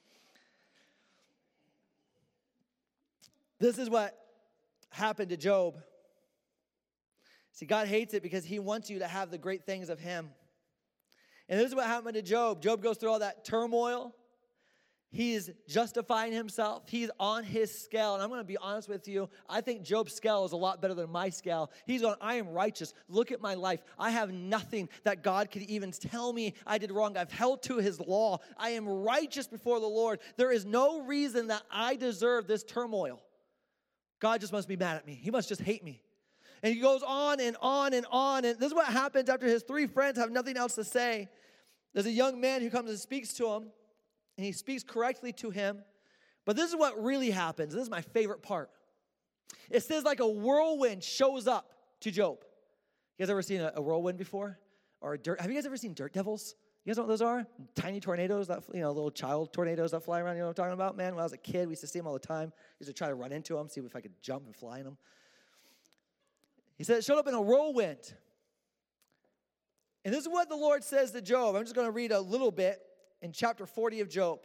This is what happened to Job. See, God hates it because he wants you to have the great things of him. And this is what happened to Job. Job goes through all that turmoil. He's justifying himself. He's on his scale. And I'm going to be honest with you. I think Job's scale is a lot better than my scale. He's going, I am righteous. Look at my life. I have nothing that God could even tell me I did wrong. I've held to his law. I am righteous before the Lord. There is no reason that I deserve this turmoil. God just must be mad at me. He must just hate me. And he goes on and on and on. And this is what happens after his three friends have nothing else to say. There's a young man who comes and speaks to him. And he speaks correctly to him. But this is what really happens. This is my favorite part. It says like a whirlwind shows up to Job. You guys ever seen a whirlwind before? Or a dirt? Have you guys ever seen Dirt Devils? You guys know what those are? Tiny tornadoes, that little child tornadoes that fly around. You know what I'm talking about, man? When I was a kid, we used to see them all the time. I used to try to run into them, see if I could jump and fly in them. He said it showed up in a whirlwind. And this is what the Lord says to Job. I'm just going to read a little bit in chapter 40 of Job.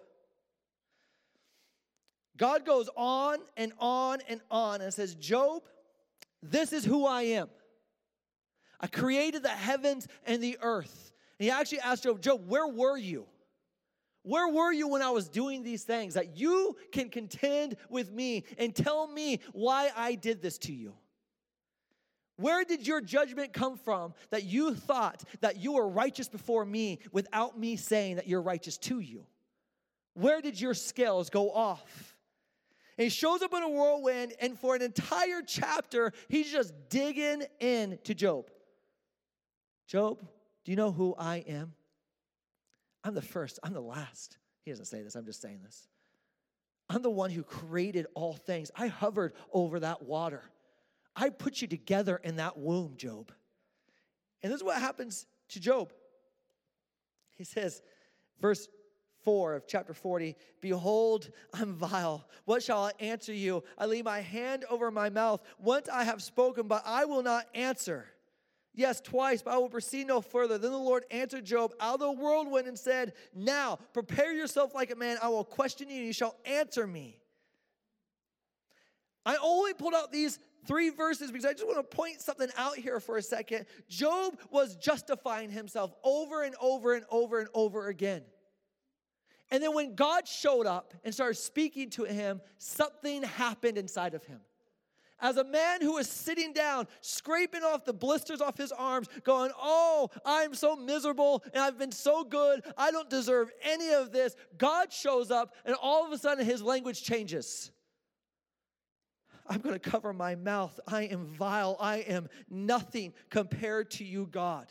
God goes on and on and on and says, Job, this is who I am. I created the heavens and the earth. And he actually asked Job, Job, where were you? Where were you when I was doing these things? That you can contend with me and tell me why I did this to you. Where did your judgment come from that you thought that you were righteous before me without me saying that you're righteous to you? Where did your scales go off? And he shows up in a whirlwind, and for an entire chapter, he's just digging into Job. Job, do you know who I am? I'm the first. I'm the last. He doesn't say this. I'm just saying this. I'm the one who created all things. I hovered over that water. I put you together in that womb, Job. And this is what happens to Job. He says, verse 4 of chapter 40, behold, I'm vile. What shall I answer you? I lay my hand over my mouth. Once I have spoken, but I will not answer. Yes, twice, but I will proceed no further. Then the Lord answered Job out of the whirlwind and said, now, prepare yourself like a man. I will question you, and you shall answer me. I only pulled out these 3 verses because I just want to point something out here for a second. Job was justifying himself over and over and over and over again. And then when God showed up and started speaking to him, something happened inside of him. As a man who was sitting down, scraping off the blisters off his arms, going, oh, I'm so miserable and I've been so good. I don't deserve any of this. God shows up and all of a sudden his language changes. I'm going to cover my mouth. I am vile. I am nothing compared to you, God.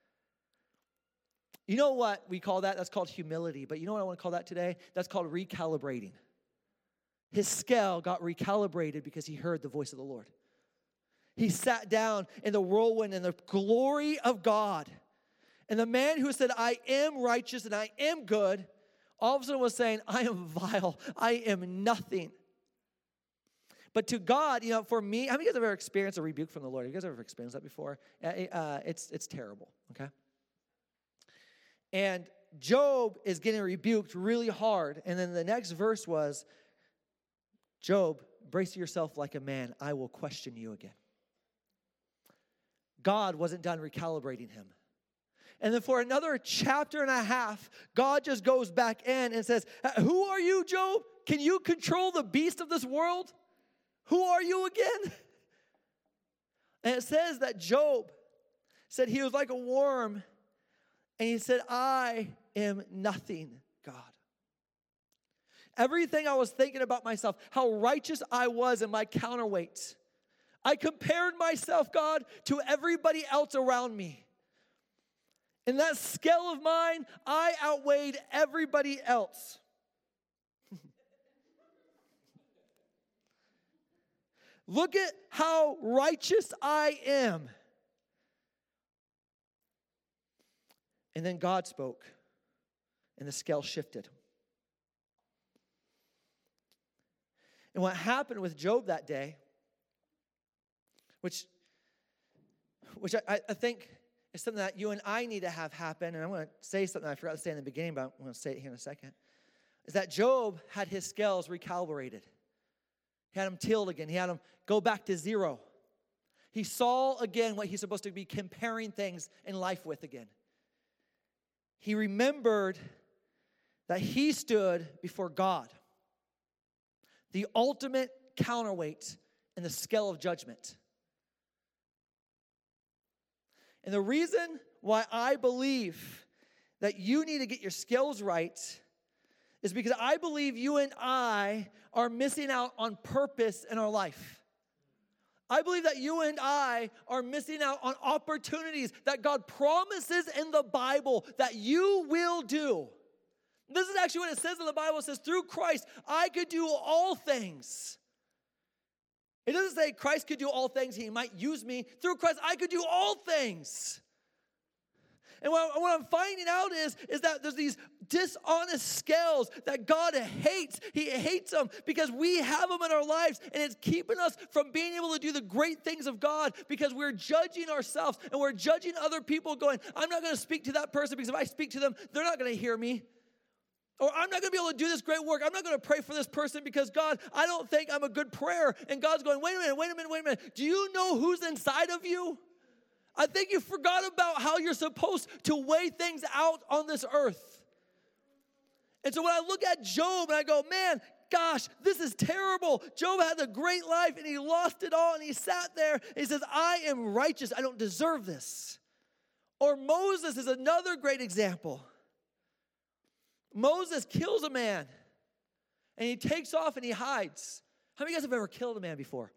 You know what we call that? That's called humility. But you know what I want to call that today? That's called recalibrating. His scale got recalibrated because he heard the voice of the Lord. He sat down in the whirlwind in the glory of God. And the man who said, I am righteous and I am good, all of a sudden was saying, I am vile. I am nothing. But to God, for me, how many of you guys have ever experienced a rebuke from the Lord? Have you guys ever experienced that before? It's terrible, okay? And Job is getting rebuked really hard. And then the next verse was, Job, brace yourself like a man. I will question you again. God wasn't done recalibrating him. And then for another chapter and a half, God just goes back in and says, who are you, Job? Can you control the beast of this world? Who are you again? And it says that Job said he was like a worm. And he said, I am nothing, God. Everything I was thinking about myself, how righteous I was in my counterweight. I compared myself, God, to everybody else around me. In that scale of mine, I outweighed everybody else. Look at how righteous I am. And then God spoke, and the scale shifted. And what happened with Job that day, which I think is something that you and I need to have happen, and I'm going to say something I forgot to say in the beginning, but I'm going to say it here in a second, is that Job had his scales recalibrated. He had them tilled again. He had them go back to zero. He saw again what he's supposed to be comparing things in life with again. He remembered that he stood before God, the ultimate counterweight in the scale of judgment. And the reason why I believe that you need to get your scales right is because I believe you and I are missing out on purpose in our life. I believe that you and I are missing out on opportunities that God promises in the Bible that you will do. This is actually what it says in the Bible. It says, through Christ, I could do all things. It doesn't say Christ could do all things. He might use me. Through Christ, I could do all things. And what I'm finding out is that there's these dishonest scales that God hates. He hates them because we have them in our lives, and it's keeping us from being able to do the great things of God because we're judging ourselves and we're judging other people going, I'm not going to speak to that person because if I speak to them, they're not going to hear me. Or I'm not going to be able to do this great work. I'm not going to pray for this person because, God, I don't think I'm a good prayer. And God's going, wait a minute. Do you know who's inside of you? I think you forgot about how you're supposed to weigh things out on this earth. And so when I look at Job and I go, man, gosh, this is terrible. Job had a great life and he lost it all and he sat there and he says, I am righteous. I don't deserve this. Or Moses is another great example. Moses kills a man and he takes off and he hides. How many of you guys have ever killed a man before?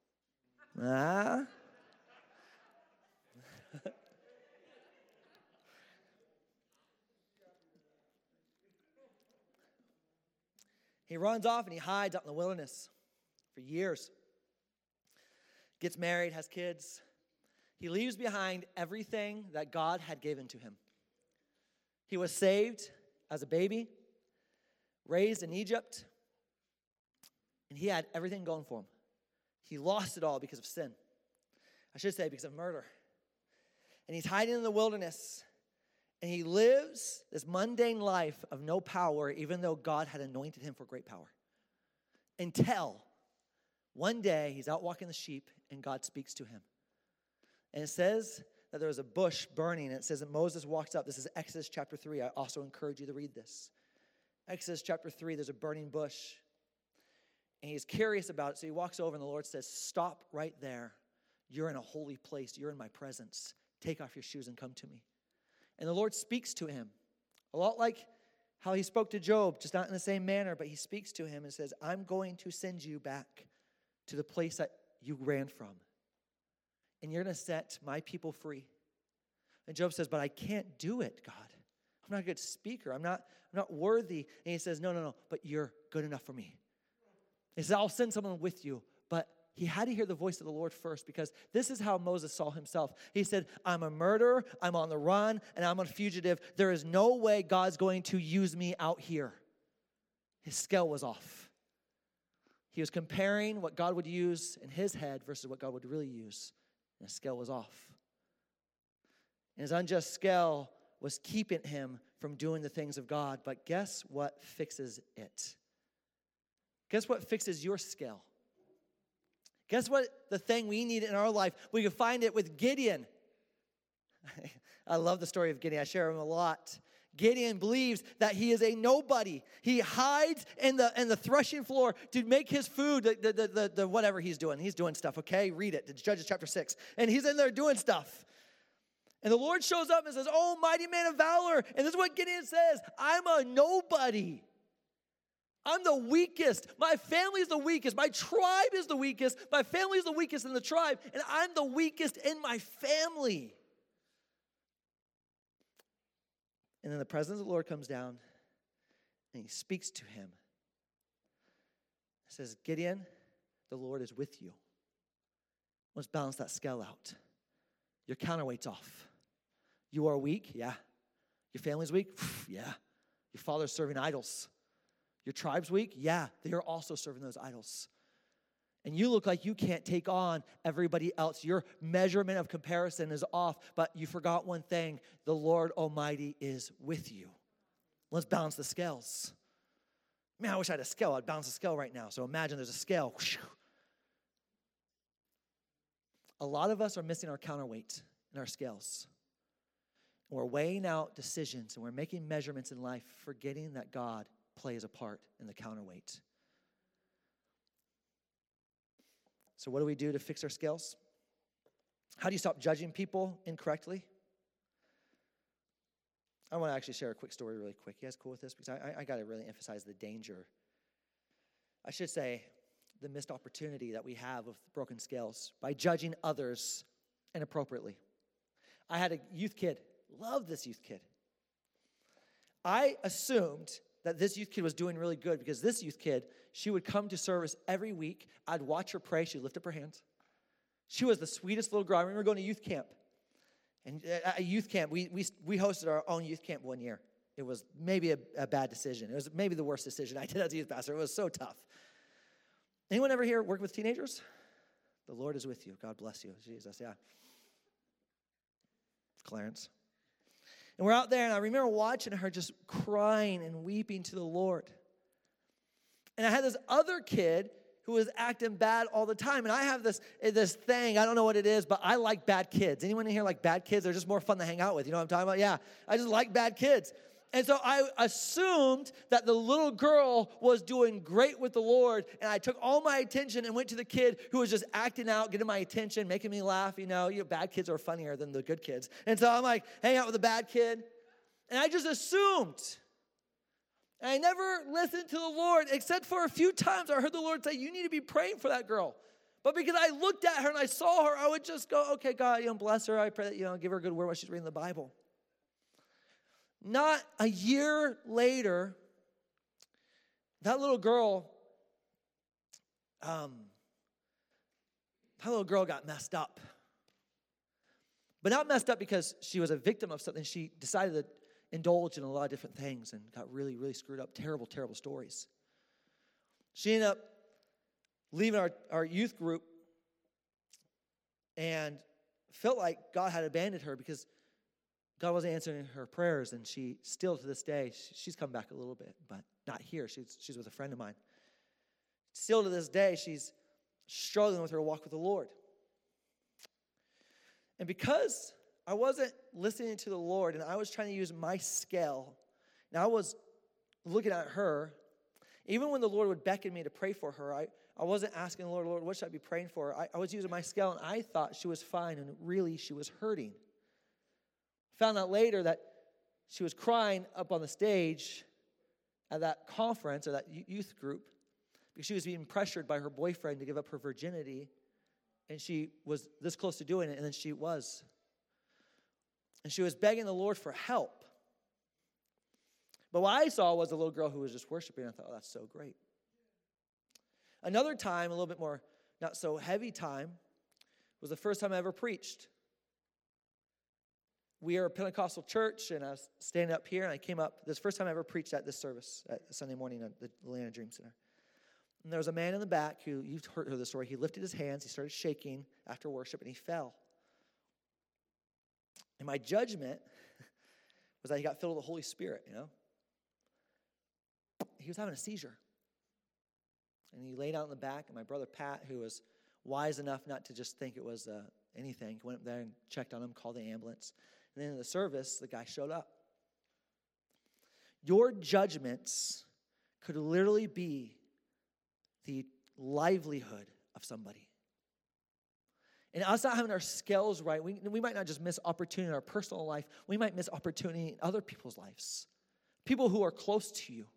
He runs off and he hides out in the wilderness for years. Gets married, has kids. He leaves behind everything that God had given to him. He was saved as a baby, raised in Egypt, and he had everything going for him. He lost it all because of sin. I should say because of murder. And he's hiding in the wilderness. And he lives this mundane life of no power, even though God had anointed him for great power. Until one day he's out walking the sheep and God speaks to him. And it says that there was a bush burning. And it says that Moses walks up. This is Exodus chapter 3. I also encourage you to read this. Exodus chapter 3, there's a burning bush. And he's curious about it. So he walks over and the Lord says, stop right there. You're in a holy place. You're in my presence. Take off your shoes and come to me. And the Lord speaks to him. A lot like how he spoke to Job, just not in the same manner, but he speaks to him and says, I'm going to send you back to the place that you ran from. And you're going to set my people free. And Job says, but I can't do it, God. I'm not a good speaker. I'm not worthy. And he says, no, but you're good enough for me. He says, I'll send someone with you, but he had to hear the voice of the Lord first because this is how Moses saw himself. He said, I'm a murderer, I'm on the run, and I'm a fugitive. There is no way God's going to use me out here. His scale was off. He was comparing what God would use in his head versus what God would really use. And his scale was off. And his unjust scale was keeping him from doing the things of God. But guess what fixes it? Guess what fixes your scale? Guess what the thing we need in our life? We can find it with Gideon. I love the story of Gideon. I share him a lot. Gideon believes that he is a nobody. He hides in the threshing floor to make his food, the whatever he's doing. He's doing stuff, okay? Read it. It's Judges chapter 6. And he's in there doing stuff. And the Lord shows up and says, oh, mighty man of valor. And this is what Gideon says. I'm a nobody. I'm the weakest. My family is the weakest. My tribe is the weakest. My family is the weakest in the tribe. And I'm the weakest in my family. And then the presence of the Lord comes down and he speaks to him. He says, Gideon, the Lord is with you. Let's balance that scale out. Your counterweight's off. You are weak? Yeah. Your family's weak? Yeah. Your father's serving idols. Your tribe's weak? Yeah, they are also serving those idols. And you look like you can't take on everybody else. Your measurement of comparison is off, but you forgot one thing. The Lord Almighty is with you. Let's balance the scales. Man, I wish I had a scale. I'd balance the scale right now. So imagine there's a scale. A lot of us are missing our counterweight in our scales. And we're weighing out decisions and we're making measurements in life, forgetting that God plays a part in the counterweight. So what do we do to fix our scales? How do you stop judging people incorrectly? I want to actually share a quick story really quick. You guys cool with this? Because I got to really emphasize the danger. I should say the missed opportunity that we have of broken scales by judging others inappropriately. I had a youth kid. Loved this youth kid. I assumed that this youth kid was doing really good because this youth kid, she would come to service every week. I'd watch her pray. She'd lift up her hands. She was the sweetest little girl. I remember going to youth camp. And at youth camp, we hosted our own youth camp one year. It was maybe a bad decision. It was maybe the worst decision I did as a youth pastor. It was so tough. Anyone ever here work with teenagers? The Lord is with you. God bless you. Jesus, yeah. Clarence. And we're out there, and I remember watching her just crying and weeping to the Lord. And I had this other kid who was acting bad all the time. And I have this thing, I don't know what it is, but I like bad kids. Anyone in here like bad kids? They're just more fun to hang out with. You know what I'm talking about? Yeah, I just like bad kids. And so I assumed that the little girl was doing great with the Lord, and I took all my attention and went to the kid who was just acting out, getting my attention, making me laugh. You know, bad kids are funnier than the good kids. And so I'm like, hang out with the bad kid. And I just assumed. And I never listened to the Lord, except for a few times I heard the Lord say, you need to be praying for that girl. But because I looked at her and I saw her, I would just go, okay, God, bless her. I pray that, give her a good word while she's reading the Bible. Not a year later, that little girl got messed up. But not messed up because she was a victim of something. She decided to indulge in a lot of different things and got really, really screwed up. Terrible, terrible stories. She ended up leaving our youth group and felt like God had abandoned her because God wasn't answering her prayers, and she still to this day, she's come back a little bit, but not here. She's with a friend of mine. Still to this day, she's struggling with her walk with the Lord. And because I wasn't listening to the Lord, and I was trying to use my scale, and I was looking at her, even when the Lord would beckon me to pray for her, I wasn't asking the Lord, what should I be praying for? I was using my scale, and I thought she was fine, and really she was hurting. Found out later that she was crying up on the stage at that conference or that youth group because she was being pressured by her boyfriend to give up her virginity, and she was this close to doing it, and then she was. And she was begging the Lord for help. But what I saw was a little girl who was just worshiping, and I thought, oh, that's so great. Another time, a little bit more not so heavy time, was the first time I ever preached. We are a Pentecostal church, and I was standing up here, and I came up. This first time I ever preached at this service, at Sunday morning at the Atlanta Dream Center. And there was a man in the back who, you've heard the story, he lifted his hands, he started shaking after worship, and he fell. And my judgment was that he got filled with the Holy Spirit, He was having a seizure. And he laid out in the back, and my brother Pat, who was wise enough not to just think it was anything, went up there and checked on him, called the ambulance. And then in the service, the guy showed up. Your judgments could literally be the livelihood of somebody. And us not having our scales right, we might not just miss opportunity in our personal life, we might miss opportunity in other people's lives. People who are close to you.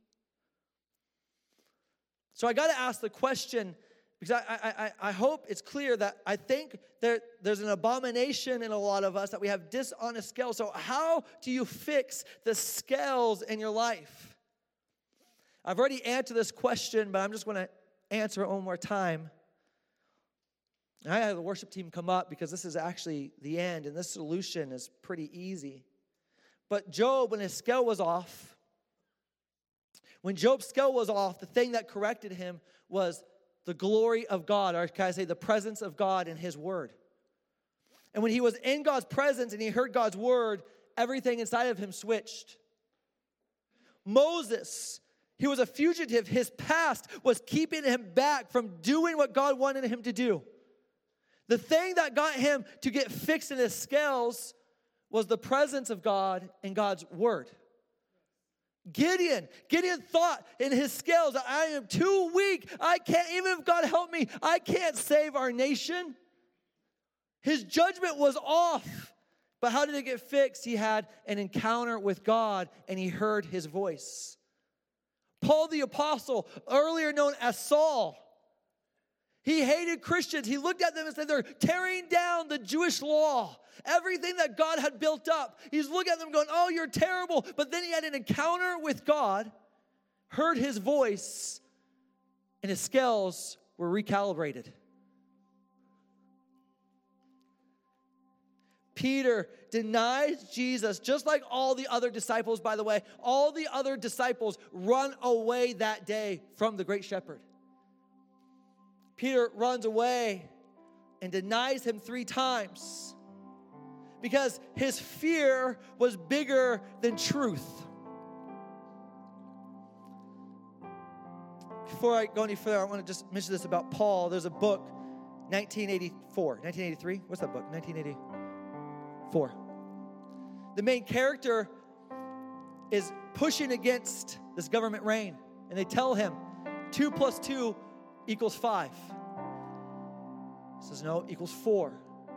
So I got to ask the question, because I hope it's clear that I think there's an abomination in a lot of us that we have dishonest scales. So how do you fix the scales in your life? I've already answered this question, but I'm just going to answer it one more time. I have the worship team come up because this is actually the end, and this solution is pretty easy. But Job, when his scale was off, when Job's scale was off, the thing that corrected him was the glory of God, or can I say the presence of God in his word. And when he was in God's presence and he heard God's word, everything inside of him switched. Moses, he was a fugitive. His past was keeping him back from doing what God wanted him to do. The thing that got him to get fixed in his scales was the presence of God and God's word. Gideon thought in his scales, I am too weak. I can't, even if God help me, I can't save our nation. His judgment was off. But how did it get fixed? He had an encounter with God and he heard his voice. Paul the apostle, earlier known as Saul, he hated Christians. He looked at them and said, they're tearing down the Jewish law. Everything that God had built up. He's looking at them going, oh, you're terrible. But then he had an encounter with God, heard his voice, and his scales were recalibrated. Peter denies Jesus, just like all the other disciples, by the way. All the other disciples run away that day from the great shepherd. Peter runs away and denies him 3 times because his fear was bigger than truth. Before I go any further, I want to just mention this about Paul. There's a book, 1983. What's that book? 1984. The main character is pushing against this government reign, and they tell him 2 + 2 = 5. He says, no, equals 4.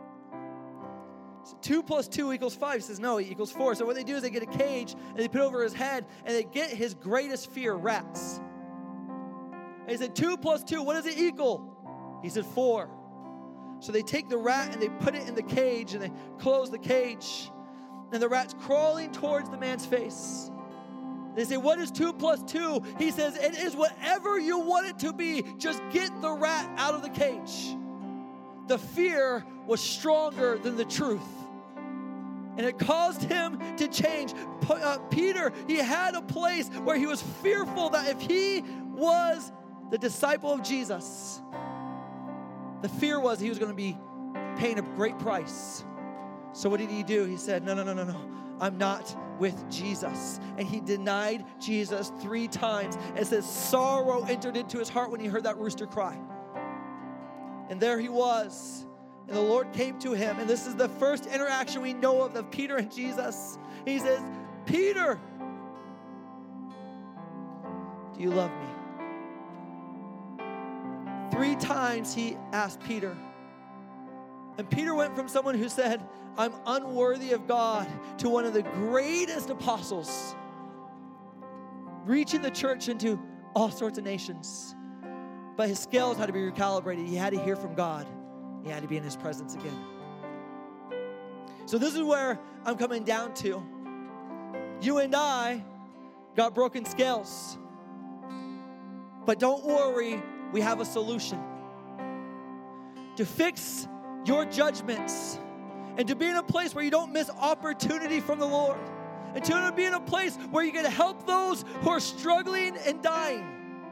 So 2 + 2 = 5. He says, no, it equals 4. So what they do is they get a cage, and they put it over his head, and they get his greatest fear, rats. And he said, 2 + 2, what does it equal? He said, 4. So they take the rat, and they put it in the cage, and they close the cage. And the rat's crawling towards the man's face. They say, what is 2 + 2? He says, it is whatever you want it to be. Just get the rat out of the cage. The fear was stronger than the truth. And it caused him to change. Peter, he had a place where he was fearful that if he was the disciple of Jesus, the fear was he was going to be paying a great price. So what did he do? He said, no. I'm not with Jesus. And he denied Jesus 3 times. It says sorrow entered into his heart when he heard that rooster cry. And there he was. And the Lord came to him. And this is the first interaction we know of Peter and Jesus. He says, Peter, do you love me? 3 times he asked Peter. And Peter went from someone who said, I'm unworthy of God, to one of the greatest apostles, reaching the church into all sorts of nations. But his scales had to be recalibrated. He had to hear from God. He had to be in his presence again. So this is where I'm coming down to. You and I got broken scales. But don't worry, we have a solution. To fix your judgments and to be in a place where you don't miss opportunity from the Lord, and to be in a place where you can help those who are struggling and dying.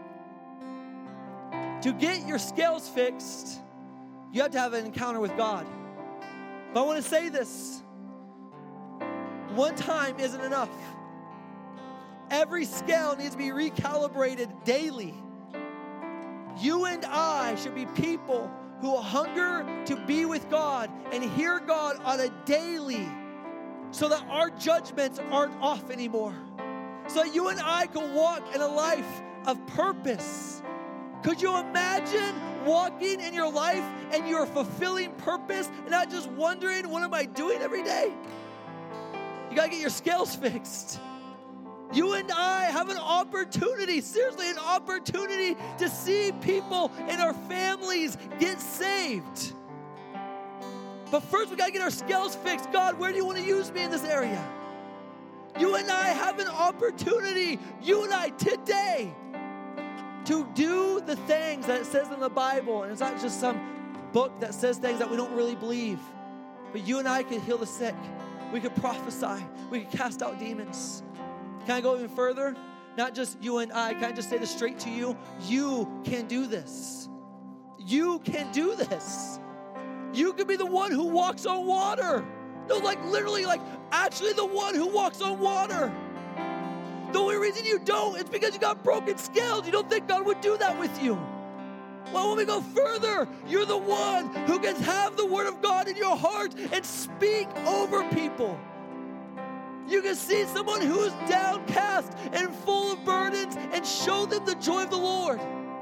To get your scales fixed, you have to have an encounter with God. But I want to say this. One time isn't enough. Every scale needs to be recalibrated daily. You and I should be people who hunger to be with God and hear God on a daily, so that our judgments aren't off anymore. So that you and I can walk in a life of purpose. Could you imagine walking in your life and you're fulfilling purpose and not just wondering, what am I doing every day? You got to get your scales fixed. You and I have an opportunity, seriously, an opportunity to see people in our families get saved. But first, we got to get our scales fixed. God, where do you want to use me in this area? You and I have an opportunity, you and I, today, to do the things that it says in the Bible. And it's not just some book that says things that we don't really believe. But you and I could heal the sick. We could prophesy. We could cast out demons. Can I go even further? Not just you and I. Can I just say this straight to you? You can do this. You can do this. You can be the one who walks on water. No, literally, actually the one who walks on water. The only reason you don't is because you got broken scales. You don't think God would do that with you. Well, when we go further, you're the one who can have the word of God in your heart and speak over people. You can see someone who is downcast and full of burdens and show them the joy of the Lord.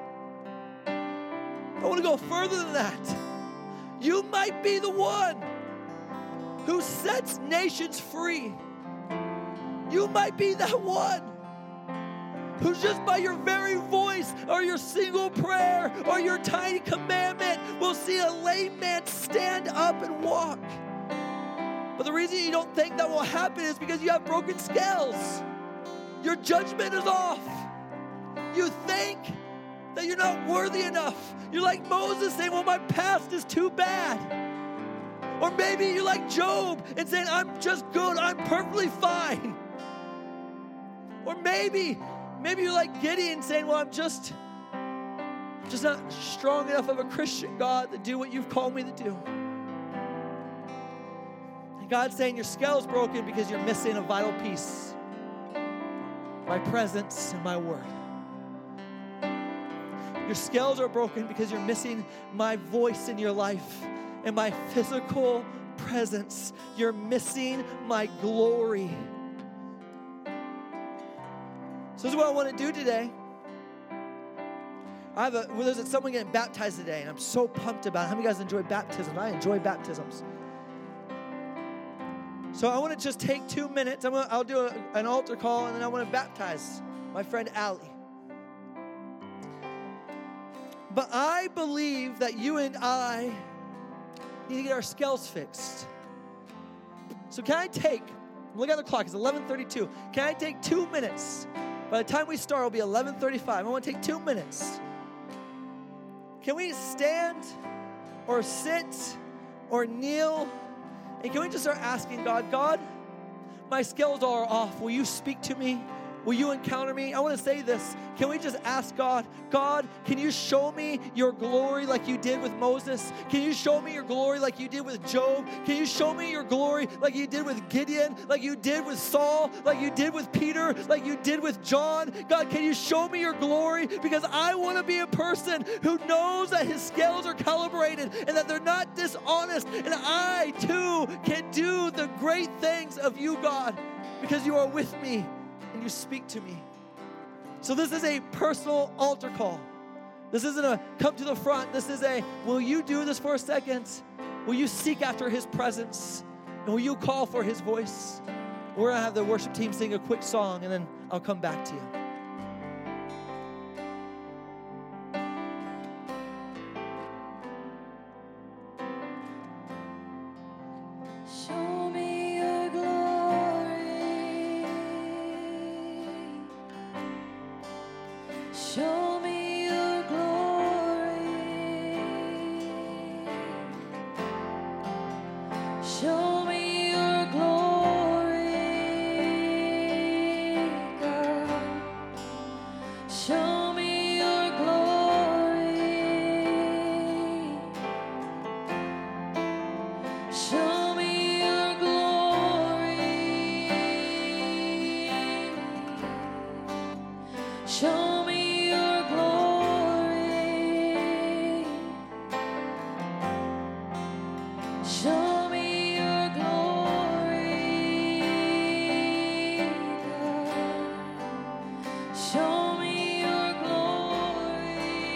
I want to go further than that. You might be the one who sets nations free. You might be that one who's just by your very voice or your single prayer or your tiny commandment will see a lame man stand up and walk. But the reason you don't think that will happen is because you have broken scales. Your judgment is off. You think that you're not worthy enough. You're like Moses saying, well, my past is too bad. Or maybe you're like Job and saying, I'm just good, I'm perfectly fine. Or maybe you're like Gideon saying, well, I'm just not strong enough of a Christian, God, to do what you've called me to do. And God's saying your scale's broken because you're missing a vital piece. My presence and my word. Your scales are broken because you're missing my voice in your life and my physical presence. You're missing my glory. So this is what I want to do today. There's someone getting baptized today, and I'm so pumped about it. How many of you guys enjoy baptisms? I enjoy baptisms. So I want to just take 2 minutes. I'll do an altar call, and then I want to baptize my friend Allie. But I believe that you and I need to get our scales fixed. So can I take, look at the clock, it's 11:32. Can I take 2 minutes? By the time we start, it'll be 11:35. I want to take 2 minutes. Can we stand or sit or kneel? And can we just start asking God, my scales are off. Will you speak to me? Will you encounter me? I want to say this. Can we just ask God, can you show me your glory like you did with Moses? Can you show me your glory like you did with Job? Can you show me your glory like you did with Gideon, like you did with Saul, like you did with Peter, like you did with John? God, can you show me your glory? Because I want to be a person who knows that his scales are calibrated and that they're not dishonest. And I, too, can do the great things of you, God, because you are with me. And you speak to me. So this is a personal altar call. This isn't a come to the front. This is a, will you do this for a second? Will you seek after his presence? And will you call for his voice? We're going to have the worship team sing a quick song, and then I'll come back to you. Show me your glory. Show me your glory, God. Show me your glory. Show me your glory. Show me. Show me your glory, God. Show me your glory.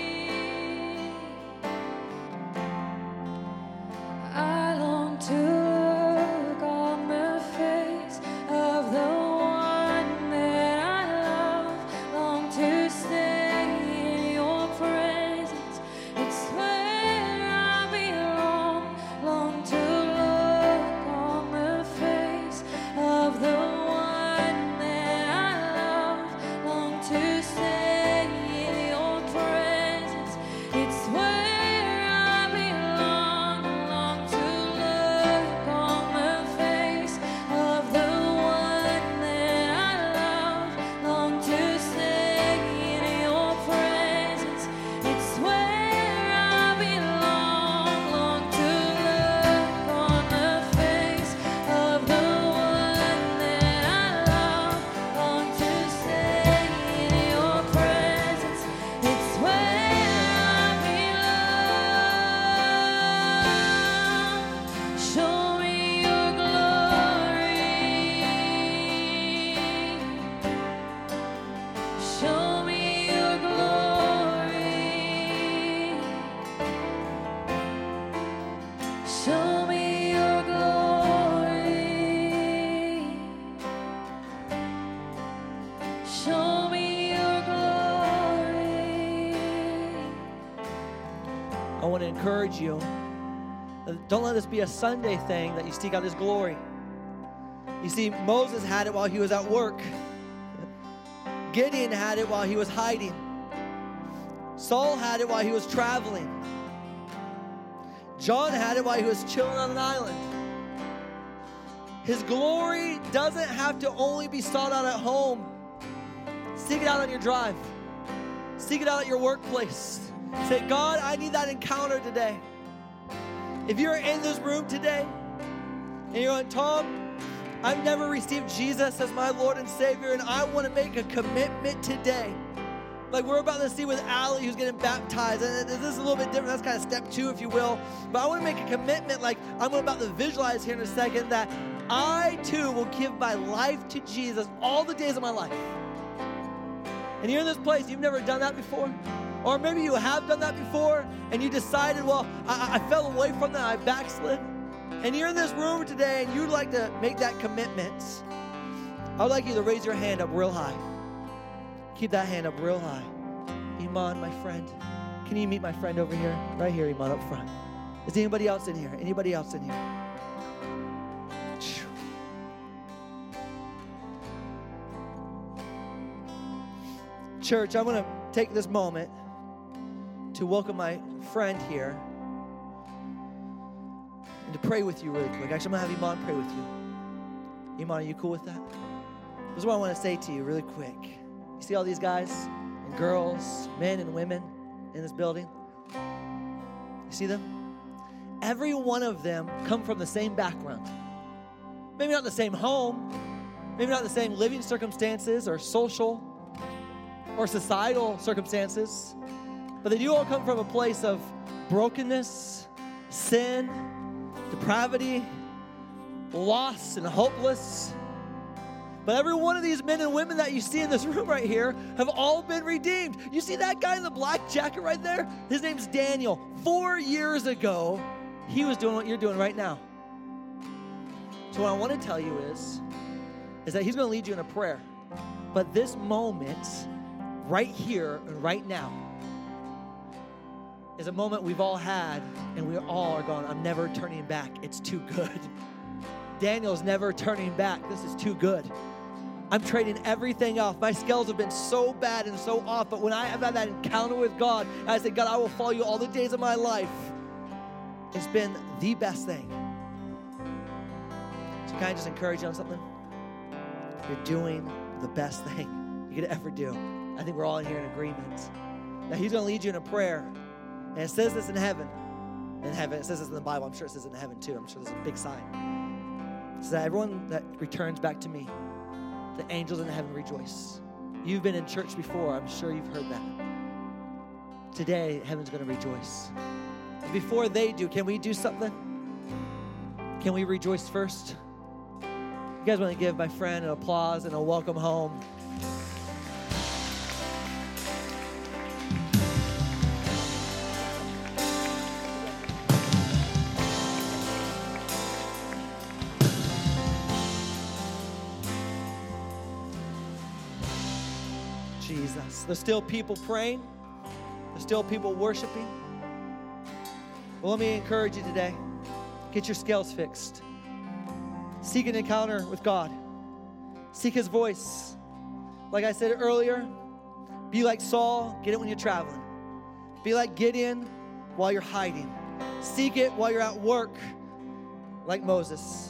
I long to look on the face of the one that I love, long to stay in your presence. It's where I belong. Long to look on the face of the one that I love. Long to stay in your presence. It's where I belong. Long to look on the face of the one that I love. Long to stay in your presence. It's where I belong. Long to look on the face of the one that I love. Long to stay in your presence. It's where I belong. Show me your glory. Show me your glory. Show me your glory. Show me your glory. I want to encourage you. Don't let this be a Sunday thing that you seek out his glory. You see, Moses had it while he was at work. Gideon had it while he was hiding. Saul had it while he was traveling. John had it while he was chilling on an island. His glory doesn't have to only be sought out at home. Seek it out on your drive. Seek it out at your workplace. Say, God, I need that encounter today. If you're in this room today and you're going, Tom, I've never received Jesus as my Lord and Savior, and I want to make a commitment today. Like we're about to see with Allie, who's getting baptized. And this is a little bit different. That's kind of step 2, if you will. But I want to make a commitment, like I'm about to visualize here in a second, that I too will give my life to Jesus all the days of my life. And you're in this place, you've never done that before. Or maybe you have done that before and you decided, well, I fell away from that, I backslid. And you're in this room today and you'd like to make that commitment. I would like you to raise your hand up real high. Keep that hand up real high. Iman, my friend. Can you meet my friend over here? Right here, Iman, up front. Is anybody else in here? Anybody else in here? Church, I want to take this moment to welcome my friend here and to pray with you really quick. Actually, I'm going to have Iman pray with you. Iman, are you cool with that? This is what I want to say to you really quick. You see all these guys and girls, men and women in this building? You see them? Every one of them come from the same background. Maybe not the same home, maybe not the same living circumstances or social or societal circumstances, but they do all come from a place of brokenness, sin, depravity, loss, and hopeless. But every one of these men and women that you see in this room right here have all been redeemed. You see that guy in the black jacket right there? His name's Daniel. 4 years ago, he was doing what you're doing right now. So what I want to tell you is that he's going to lead you in a prayer. But this moment, right here and right now, is a moment we've all had, and we all are going, I'm never turning back. It's too good. Daniel's never turning back. This is too good. I'm trading everything off. My scales have been so bad and so off, but when I have had that encounter with God, and I said, God, I will follow you all the days of my life, it's been the best thing. So can I just encourage you on something? You're doing the best thing you could ever do. I think we're all in here in agreement. Now, he's going to lead you in a prayer, and it says this in heaven. In heaven, it says this in the Bible. I'm sure it says it in heaven, too. I'm sure there's a big sign. It says that everyone that returns back to me, the angels in heaven rejoice. You've been in church before. I'm sure you've heard that. Today, heaven's going to rejoice. And before they do, can we do something? Can we rejoice first? You guys want to give my friend an applause and a welcome home? Jesus. There's still people praying. There's still people worshiping. Well, let me encourage you today. Get your scales fixed. Seek an encounter with God. Seek His voice. Like I said earlier, be like Saul. Get it when you're traveling. Be like Gideon while you're hiding. Seek it while you're at work, like Moses.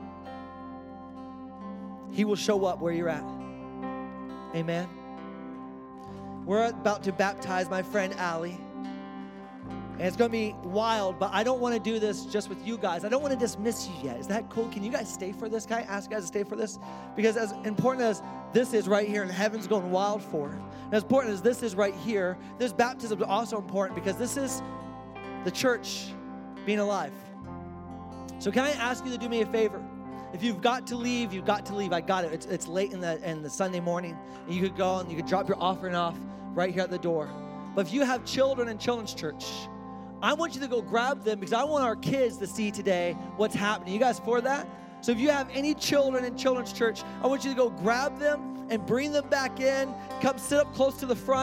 He will show up where you're at. Amen. We're about to baptize my friend Allie. And it's going to be wild, but I don't want to do this just with you guys. I don't want to dismiss you yet. Is that cool? Can you guys stay for this? Can I ask you guys to stay for this? Because as important as this is right here and heaven's going wild for, and as important as this is right here, this baptism is also important because this is the church being alive. So can I ask you to do me a favor? If you've got to leave, you've got to leave. I got it. It's late in the Sunday morning. And you could go and you could drop your offering off right here at the door. But if you have children in children's church, I want you to go grab them because I want our kids to see today what's happening. You guys for that? So if you have any children in children's church, I want you to go grab them and bring them back in. Come sit up close to the front.